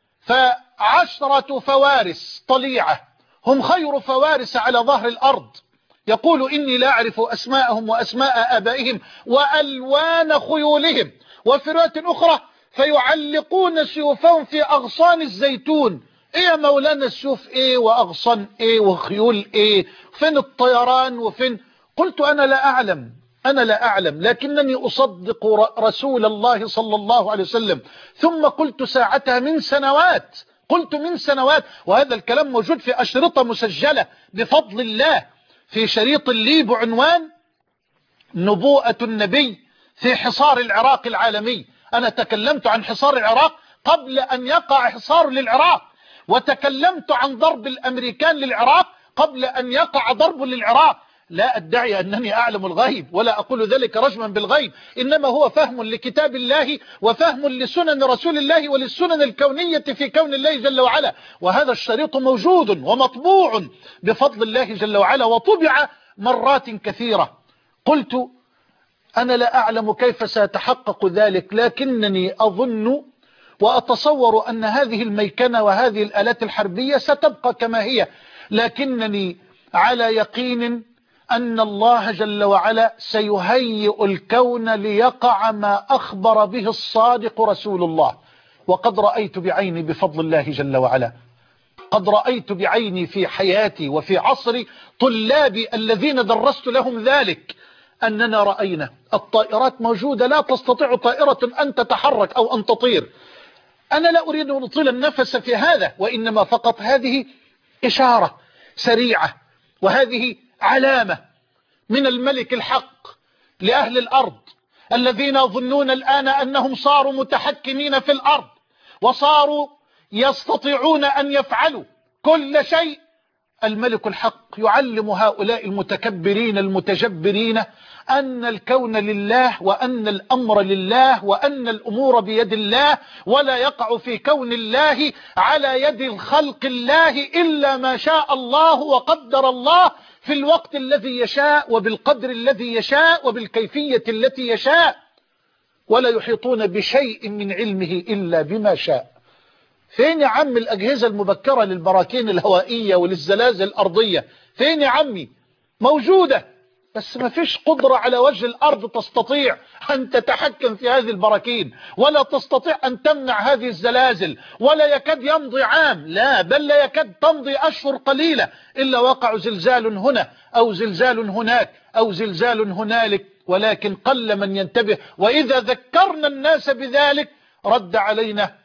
Speaker 1: 10 فوارس طليعة هم خير فوارس على ظهر الأرض، يقول إني لا أعرف أسماءهم وأسماء آبائهم وألوان خيولهم. وفي رواية أخرى فيعلقون سيوفهم في أغصان الزيتون. إيه يا مولانا السيوف إيه وأغصان إيه وخيول إيه؟ فين الطيران وفين؟ قلت أنا لا أعلم لكنني أصدق رسول الله صلى الله عليه وسلم. ثم قلت ساعتها من سنوات، وهذا الكلام موجود في أشرطة مسجلة بفضل الله، في شريط لي بعنوان نبوءة النبي في حصار العراق العالمي. أنا تكلمت عن حصار العراق قبل أن يقع حصار للعراق، وتكلمت عن ضرب الأمريكان للعراق قبل أن يقع ضرب للعراق. لا أدعي أنني أعلم الغيب ولا أقول ذلك رجما بالغيب، إنما هو فهم لكتاب الله وفهم لسنن رسول الله وللسنن الكونية في كون الله جل وعلا. وهذا الشريط موجود ومطبوع بفضل الله جل وعلا وطبع مرات كثيرة. قلت أنا لا أعلم كيف سيتحقق ذلك، لكنني أظن وأتصور أن هذه الميكنة وهذه الآلات الحربية ستبقى كما هي، لكنني على يقين أن الله جل وعلا سيهيئ الكون ليقع ما أخبر به الصادق رسول الله. وقد رأيت بعيني بفضل الله جل وعلا، قد رأيت بعيني في حياتي وفي عصري طلابي الذين درست لهم ذلك، أننا رأينا الطائرات موجودة، لا تستطيع طائرة أن تتحرك أو أن تطير. أنا لا أريد أن أطيل النفس في هذا، وإنما فقط هذه إشارة سريعة، وهذه علامة من الملك الحق لأهل الأرض الذين يظنون الآن أنهم صاروا متحكمين في الأرض وصاروا يستطيعون أن يفعلوا كل شيء. الملك الحق يعلم هؤلاء المتكبرين المتجبرين أن الكون لله، وأن الأمر لله، وأن الأمور بيد الله، ولا يقع في كون الله على يد الخلق الله إلا ما شاء الله وقدر الله في الوقت الذي يشاء وبالقدر الذي يشاء وبالكيفية التي يشاء، ولا يحيطون بشيء من علمه إلا بما شاء. فين يا عم الأجهزة المبكرة للبراكين الهوائية وللزلازل الأرضية؟ فين يا عمي؟ موجودة، بس ما فيش قدرة على وجه الأرض تستطيع أن تتحكم في هذه البراكين، ولا تستطيع أن تمنع هذه الزلازل، ولا يكاد يمضي عام، لا بل لا يكاد تمضي أشهر قليلة إلا وقع زلزال هنا أو زلزال هناك أو زلزال هنالك، ولكن قل من ينتبه. وإذا ذكرنا الناس بذلك رد علينا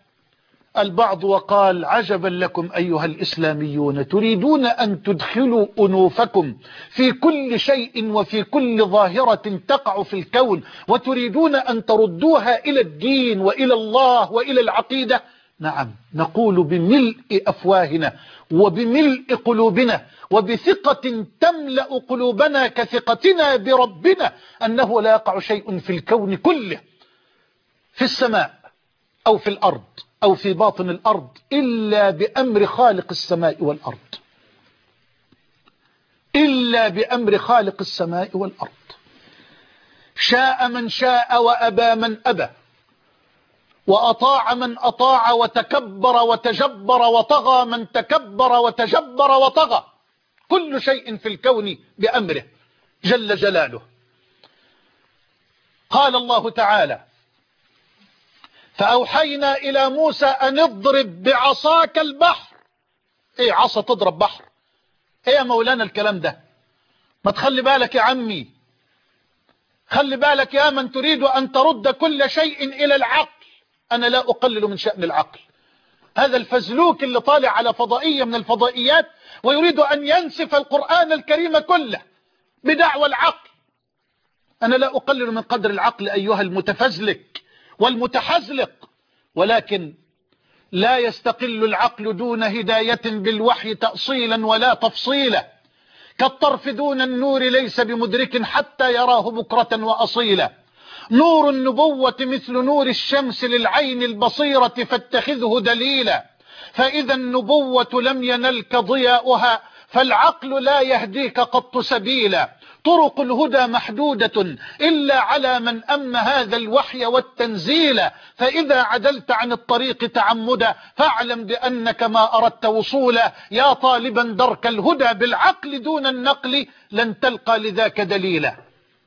Speaker 1: البعض وقال عجبا لكم أيها الإسلاميون، تريدون أن تدخلوا أنوفكم في كل شيء وفي كل ظاهرة تقع في الكون، وتريدون أن تردوها إلى الدين وإلى الله وإلى العقيدة. نعم، نقول بملء أفواهنا وبملء قلوبنا وبثقة تملأ قلوبنا كثقتنا بربنا أنه لا يقع شيء في الكون كله، في السماء أو في الأرض أو في باطن الأرض، إلا بأمر خالق السماء والأرض، إلا بأمر خالق السماء والأرض. شاء من شاء وأبى من أبى، وأطاع من أطاع، وتكبر وتجبر وطغى من تكبر وتجبر وطغى. كل شيء في الكون بأمره جل جلاله. قال الله تعالى فأوحينا إلى موسى أن اضرب بعصاك البحر. ايه عصا تضرب بحر؟ ايه يا مولانا الكلام ده؟ ما تخلي بالك يا عمي، خلي بالك يا من تريد أن ترد كل شيء إلى العقل. أنا لا أقلل من شأن العقل، هذا الفزلوك اللي طالع على فضائية من الفضائيات ويريد أن ينسف القرآن الكريم كله بدعوى العقل. أنا لا أقلل من قدر العقل أيها المتفزلك والمتحزلق، ولكن لا يستقل العقل دون هداية بالوحي تأصيلا ولا تفصيلا، كالطرف دون النور ليس بمدرك حتى يراه بكرة وأصيلا. نور النبوة مثل نور الشمس للعين البصيرة فاتخذه دليلا، فإذا النبوة لم ينلك ضياؤها فالعقل لا يهديك قط سبيلا. طرق الهدى محدودة إلا على من أم هذا الوحي والتنزيل، فإذا عدلت عن الطريق تعمدا فاعلم بأنك ما أردت وصولا. يا طالبا درك الهدى بالعقل دون النقل لن تلقى لذاك دليلا.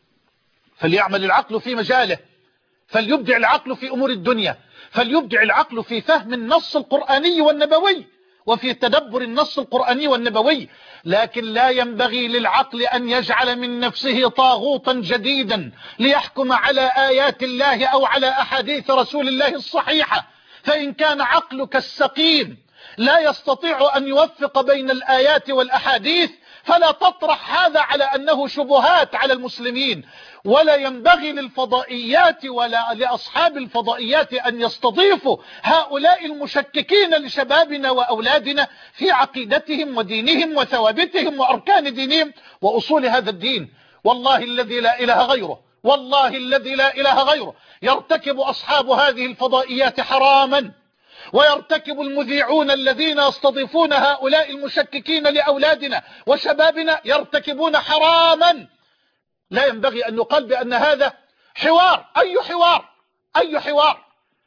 Speaker 1: فليعمل العقل في مجاله، فليبدع العقل في أمور الدنيا، فليبدع العقل في فهم النص القرآني والنبوي وفي تدبر النص القرآني والنبوي. لكن لا ينبغي للعقل أن يجعل من نفسه طاغوتا جديدا ليحكم على آيات الله أو على أحاديث رسول الله الصحيحة. فإن كان عقلك السقيم لا يستطيع أن يوفق بين الآيات والأحاديث فلا تطرح هذا على أنه شبهات على المسلمين. ولا ينبغي للفضائيات ولا لأصحاب الفضائيات أن يستضيفوا هؤلاء المشككين لشبابنا وأولادنا في عقيدتهم ودينهم وثوابتهم وأركان دينهم وأصول هذا الدين. والله الذي لا إله غيره، والله الذي لا إله غيره، يرتكب أصحاب هذه الفضائيات حراما، ويرتكب المذيعون الذين يستضيفون هؤلاء المشككين لأولادنا وشبابنا يرتكبون حراما. لا ينبغي أن يقال بأن هذا حوار. أي حوار؟ أي حوار؟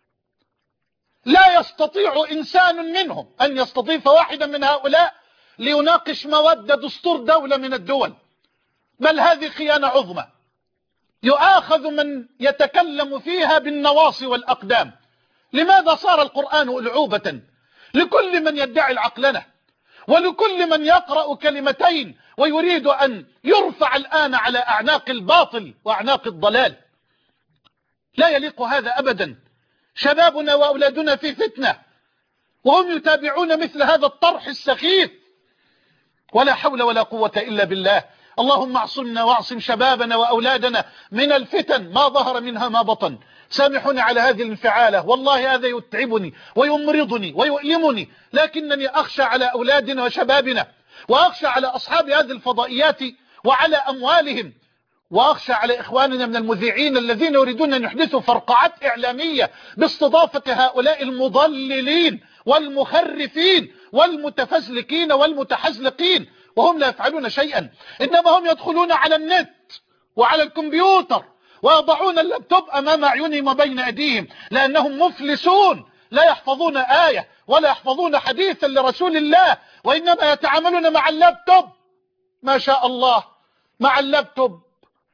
Speaker 1: لا يستطيع إنسان منهم أن يستضيف واحدا من هؤلاء ليناقش مواد دستور دولة من الدول، بل هذه خيانة عظمى يؤاخذ من يتكلم فيها بالنواصي والأقدام. لماذا صار القرآن ألعوبة لكل من يدعي العقلنة ولكل من يقرأ كلمتين ويريد أن يرفع الآن على أعناق الباطل وأعناق الضلال؟ لا يليق هذا أبدا. شبابنا وأولادنا في فتنة وهم يتابعون مثل هذا الطرح السخيف. ولا حول ولا قوة إلا بالله. اللهم اعصمنا واعصم شبابنا وأولادنا من الفتن ما ظهر منها ما بطن. سامحوني على هذه الانفعالة، والله هذا يتعبني ويمرضني ويؤلمني، لكنني أخشى على أولادنا وشبابنا، وأخشى على أصحاب هذه الفضائيات وعلى أموالهم، وأخشى على إخواننا من المذيعين الذين يريدون أن يحدثوا فرقعات إعلامية باستضافة هؤلاء المضللين والمخرفين والمتفزلكين والمتحزلقين وهم لا يفعلون شيئا، إنما هم يدخلون على النت وعلى الكمبيوتر ويضعون اللابتوب أمام أعينهم وبين أيديهم لأنهم مفلسون لا يحفظون آية ولا يحفظون حديثا لرسول الله، وإنما يتعاملون مع اللابتوب. ما شاء الله، مع اللابتوب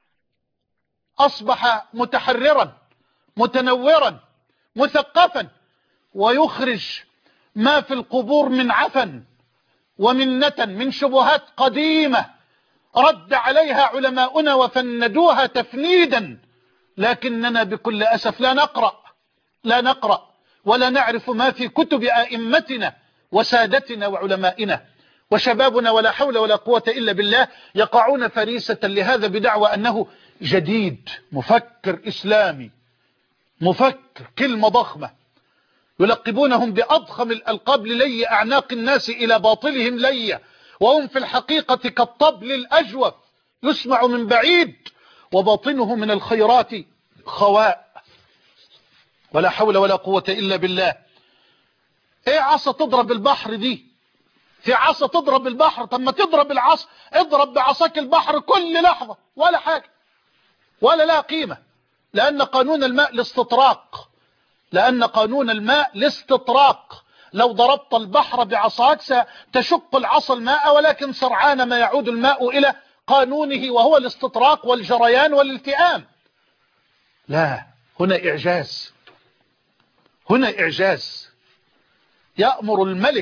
Speaker 1: أصبح متحررا متنورا مثقفا، ويخرج ما في القبور من عفن ومن نتن من شبهات قديمة رد عليها علماؤنا وفندوها تفنيدا، لكننا بكل أسف لا نقرأ ولا نعرف ما في كتب أئمتنا وسادتنا وعلمائنا. وشبابنا ولا حول ولا قوة إلا بالله يقعون فريسة لهذا بدعوى أنه جديد، مفكر إسلامي، مفكر، كلمة ضخمة، يلقبونهم بأضخم الألقاب للي أعناق الناس إلى باطلهم ليا، وهم في الحقيقة كالطبل الأجوف يسمع من بعيد وباطنه من الخيرات خواء. ولا حول ولا قوة إلا بالله. ايه عصا تضرب البحر دي؟ في عصا تضرب البحر؟ طب ما تضرب العصا، اضرب بعصاك البحر كل لحظة ولا حاجة ولا لا قيمة، لأن قانون الماء الاستطراق، لأن قانون الماء الاستطراق. لو ضربت البحر بعصاك ستشق العصا الماء، ولكن سرعان ما يعود الماء إلى قانونه وهو الاستطراق والجريان والالتئام. لا، هنا إعجاز، هنا إعجاز. يأمر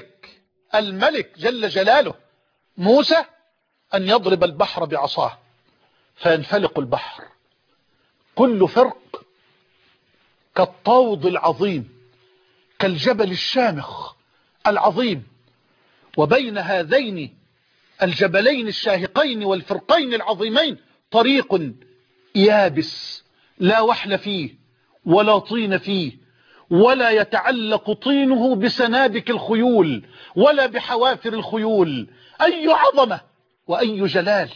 Speaker 1: الملك جل جلاله موسى أن يضرب البحر بعصاه فينفلق البحر، كل فرق كالطود العظيم، كالجبل الشامخ العظيم، وبين هذين الجبلين الشاهقين والفرقين العظيمين طريق يابس لا وحل فيه ولا طين فيه، ولا يتعلق طينه بسنابك الخيول ولا بحوافر الخيول. أي عظمة وأي جلال.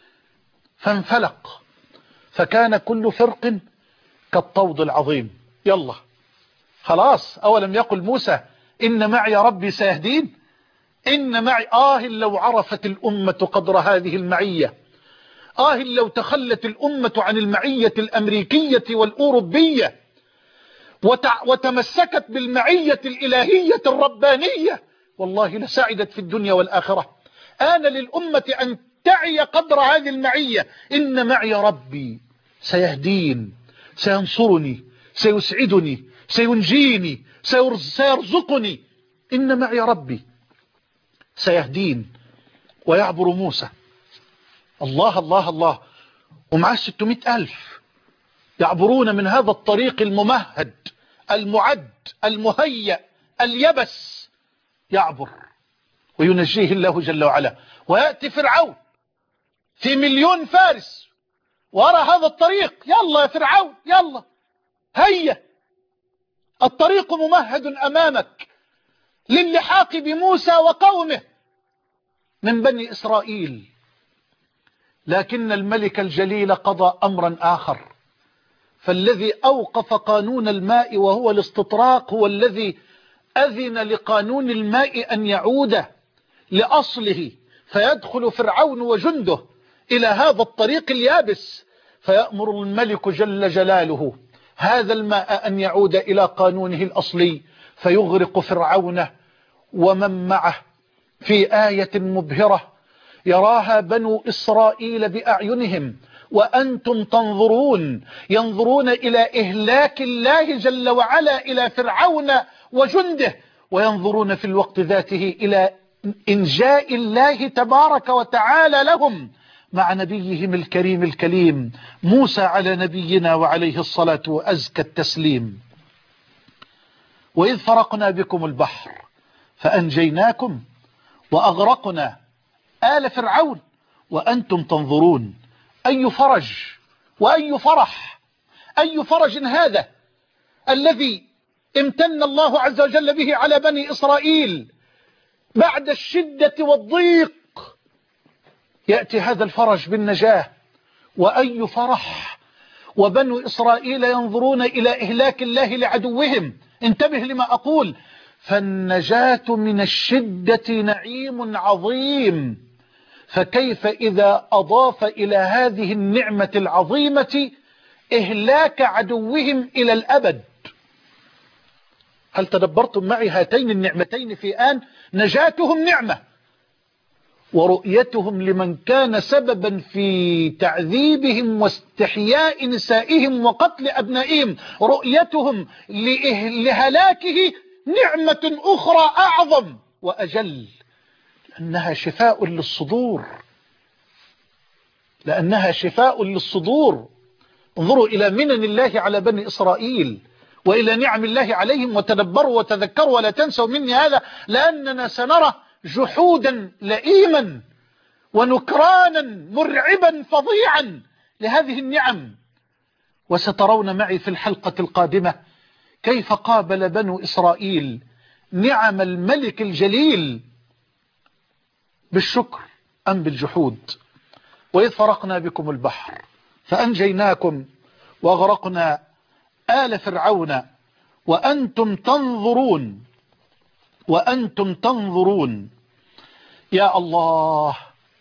Speaker 1: فانفلق فكان كل فرق كالطود العظيم. يلا خلاص، أولم يقل موسى إن معي ربي سيهدين؟ إن معي لو عرفت الأمة قدر هذه المعية، لو تخلت الأمة عن المعية الأمريكية والأوروبية وتمسكت بالمعية الإلهية الربانية، والله لسعدت في الدنيا والآخرة. آن للأمة أن تعي قدر هذه المعية. إن معي ربي سيهدين، سينصرني، سيسعدني، سينجيني، سيرزقني. إن معي ربي سيهدين. ويعبر موسى، الله الله الله، ومعه 600,000 يعبرون من هذا الطريق الممهد المعد المهيأ اليبس، يعبر وينجيه الله جل وعلا. ويأتي فرعون في 1,000,000 فارس وراء هذا الطريق. يلا يا فرعون، يلا هيا، الطريق ممهد أمامك للحاق بموسى وقومه من بني إسرائيل. لكن الملك الجليل قضى أمرا آخر، فالذي أوقف قانون الماء وهو الاستطراق هو الذي أذن لقانون الماء أن يعود لأصله، فيدخل فرعون وجنده إلى هذا الطريق اليابس، فيأمر الملك جل جلاله هذا الماء أن يعود إلى قانونه الأصلي، فيغرق فرعون ومن معه في آية مبهرة يراها بنو إسرائيل بأعينهم وأنتم تنظرون، ينظرون إلى إهلاك الله جل وعلا إلى فرعون وجنده، وينظرون في الوقت ذاته إلى إنجاء الله تبارك وتعالى لهم مع نبيهم الكريم الكليم موسى على نبينا وعليه الصلاة وأزكى التسليم. وإذ فرقنا بكم البحر فأنجيناكم وأغرقنا آل فرعون وأنتم تنظرون. أي فرج وأي فرح، أي فرج هذا الذي امتن الله عز وجل به على بني إسرائيل بعد الشدة والضيق. يأتي هذا الفرج بالنجاة. وأي فرح، وبنو إسرائيل ينظرون إلى إهلاك الله لعدوهم. انتبه لما أقول، فالنجاة من الشدة نعيم عظيم، فكيف إذا أضاف إلى هذه النعمة العظيمة إهلاك عدوهم إلى الأبد؟ هل تدبرتم معي هاتين النعمتين في آن؟ نجاتهم نعمة، ورؤيتهم لمن كان سببا في تعذيبهم واستحياء نسائهم وقتل أبنائهم، رؤيتهم لهلاكه نعمة أخرى أعظم وأجل، لأنها شفاء للصدور، لأنها شفاء للصدور. انظروا إلى منن الله على بني إسرائيل وإلى نعم الله عليهم، وتدبروا وتذكروا ولا تنسوا مني هذا، لأننا سنرى جحودا لئيما ونكرانا مرعبا فظيعا لهذه النعم. وسترون معي في الحلقة القادمة كيف قابل بنو إسرائيل نعم الملك الجليل، بالشكر أم بالجحود. وإذ فرقنا بكم البحر فأنجيناكم وأغرقنا آل فرعون وأنتم تنظرون، وأنتم تنظرون. يا الله،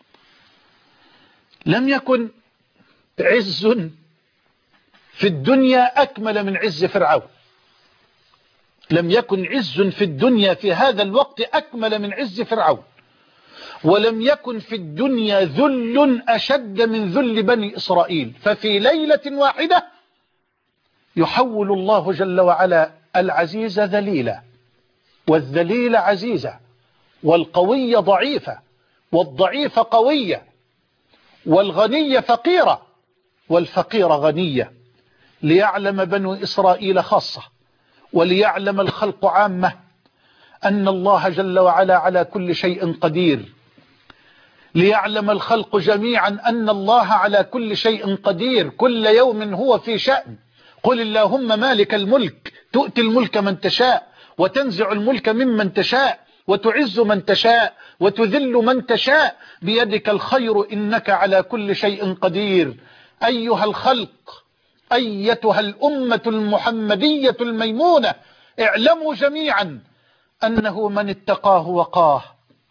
Speaker 1: لم يكن عز في الدنيا أكمل من عز فرعون، لم يكن عز في الدنيا في هذا الوقت أكمل من عز فرعون، ولم يكن في الدنيا ذل أشد من ذل بني إسرائيل. ففي ليلة واحدة يحول الله جل وعلا العزيز ذليلا، والذليل عزيزة، والقوية ضعيفة، والضعيفة قوية، والغنية فقيرة، والفقيرة غنية، ليعلم بنو إسرائيل خاصة وليعلم الخلق عامة أن الله جل وعلا على كل شيء قدير، ليعلم الخلق جميعا أن الله على كل شيء قدير، كل يوم هو في شأن. قل اللهم مالك الملك تؤتي الملك من تشاء وتنزع الملك ممن تشاء وتعز من تشاء وتذل من تشاء بيدك الخير إنك على كل شيء قدير. أيها الخلق، أيتها الأمة المحمدية الميمونة، اعلموا جميعا أنه من اتقاه وقاه،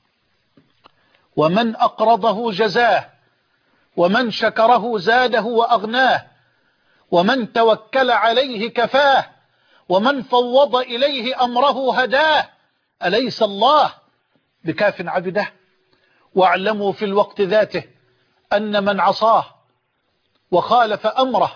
Speaker 1: ومن أقرضه جزاه، ومن شكره زاده وأغناه، ومن توكل عليه كفاه، ومن فوض إليه أمره هداه. أليس الله بكاف عبده؟ واعلموا في الوقت ذاته أن من عصاه وخالف أمره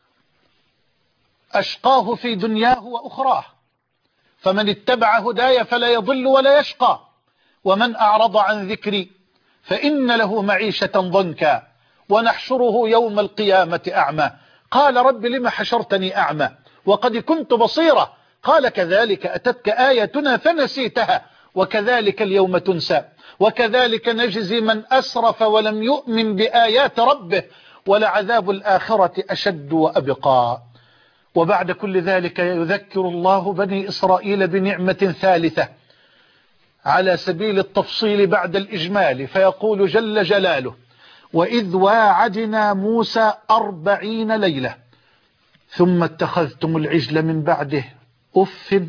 Speaker 1: أشقاه في دنياه وأخراه، فمن اتبع هداي فلا يضل ولا يشقى، ومن أعرض عن ذكري فإن له معيشة ضنكا ونحشره يوم القيامة أعمى. قال رب لم حشرتني أعمى وقد كنت بصيرا؟ قال كذلك أتتك آياتنا فنسيتها وكذلك اليوم تنسى وكذلك نجزي من أسرف ولم يؤمن بآيات ربه ولعذاب الآخرة أشد وأبقى. وبعد كل ذلك يذكر الله بني إسرائيل بنعمة ثالثة على سبيل التفصيل بعد الإجمال، فيقول جل جلاله: وإذ واعدنا موسى 40 ليلة ثم اتخذتم العجل من بعده. أف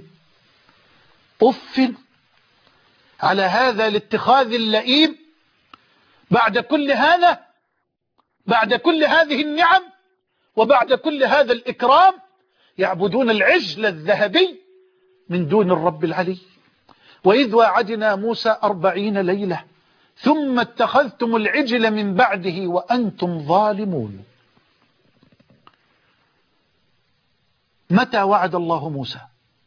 Speaker 1: على هذا الاتخاذ اللئيم، بعد كل هذا، بعد كل هذه النعم، وبعد كل هذا الإكرام يعبدون العجل الذهبي من دون الرب العلي. وإذ واعدنا موسى 40 ليلة ثم اتخذتم العجل من بعده وأنتم ظالمون. متى وعد الله موسى؟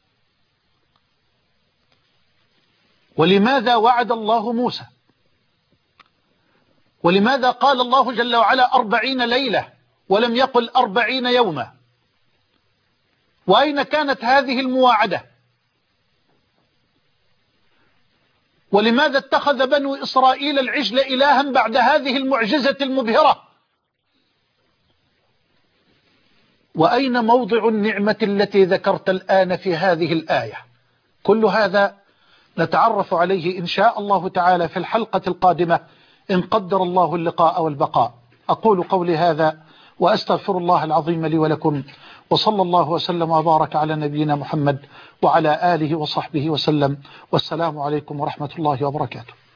Speaker 1: ولماذا وعد الله موسى؟ ولماذا قال الله جل وعلا 40 ليلة ولم يقل 40 يوما؟ وأين كانت هذه المواعدة؟ ولماذا اتخذ بنو إسرائيل العجل إلها بعد هذه المعجزة المبهرة؟ وأين موضع النعمة التي ذكرت الآن في هذه الآية؟ كل هذا نتعرف عليه إن شاء الله تعالى في الحلقة القادمة إن قدر الله اللقاء والبقاء. أقول قولي هذا وأستغفر الله العظيم لي ولكم، وصلى الله وسلم وبارك على نبينا محمد وعلى آله وصحبه وسلم، والسلام عليكم ورحمة الله وبركاته.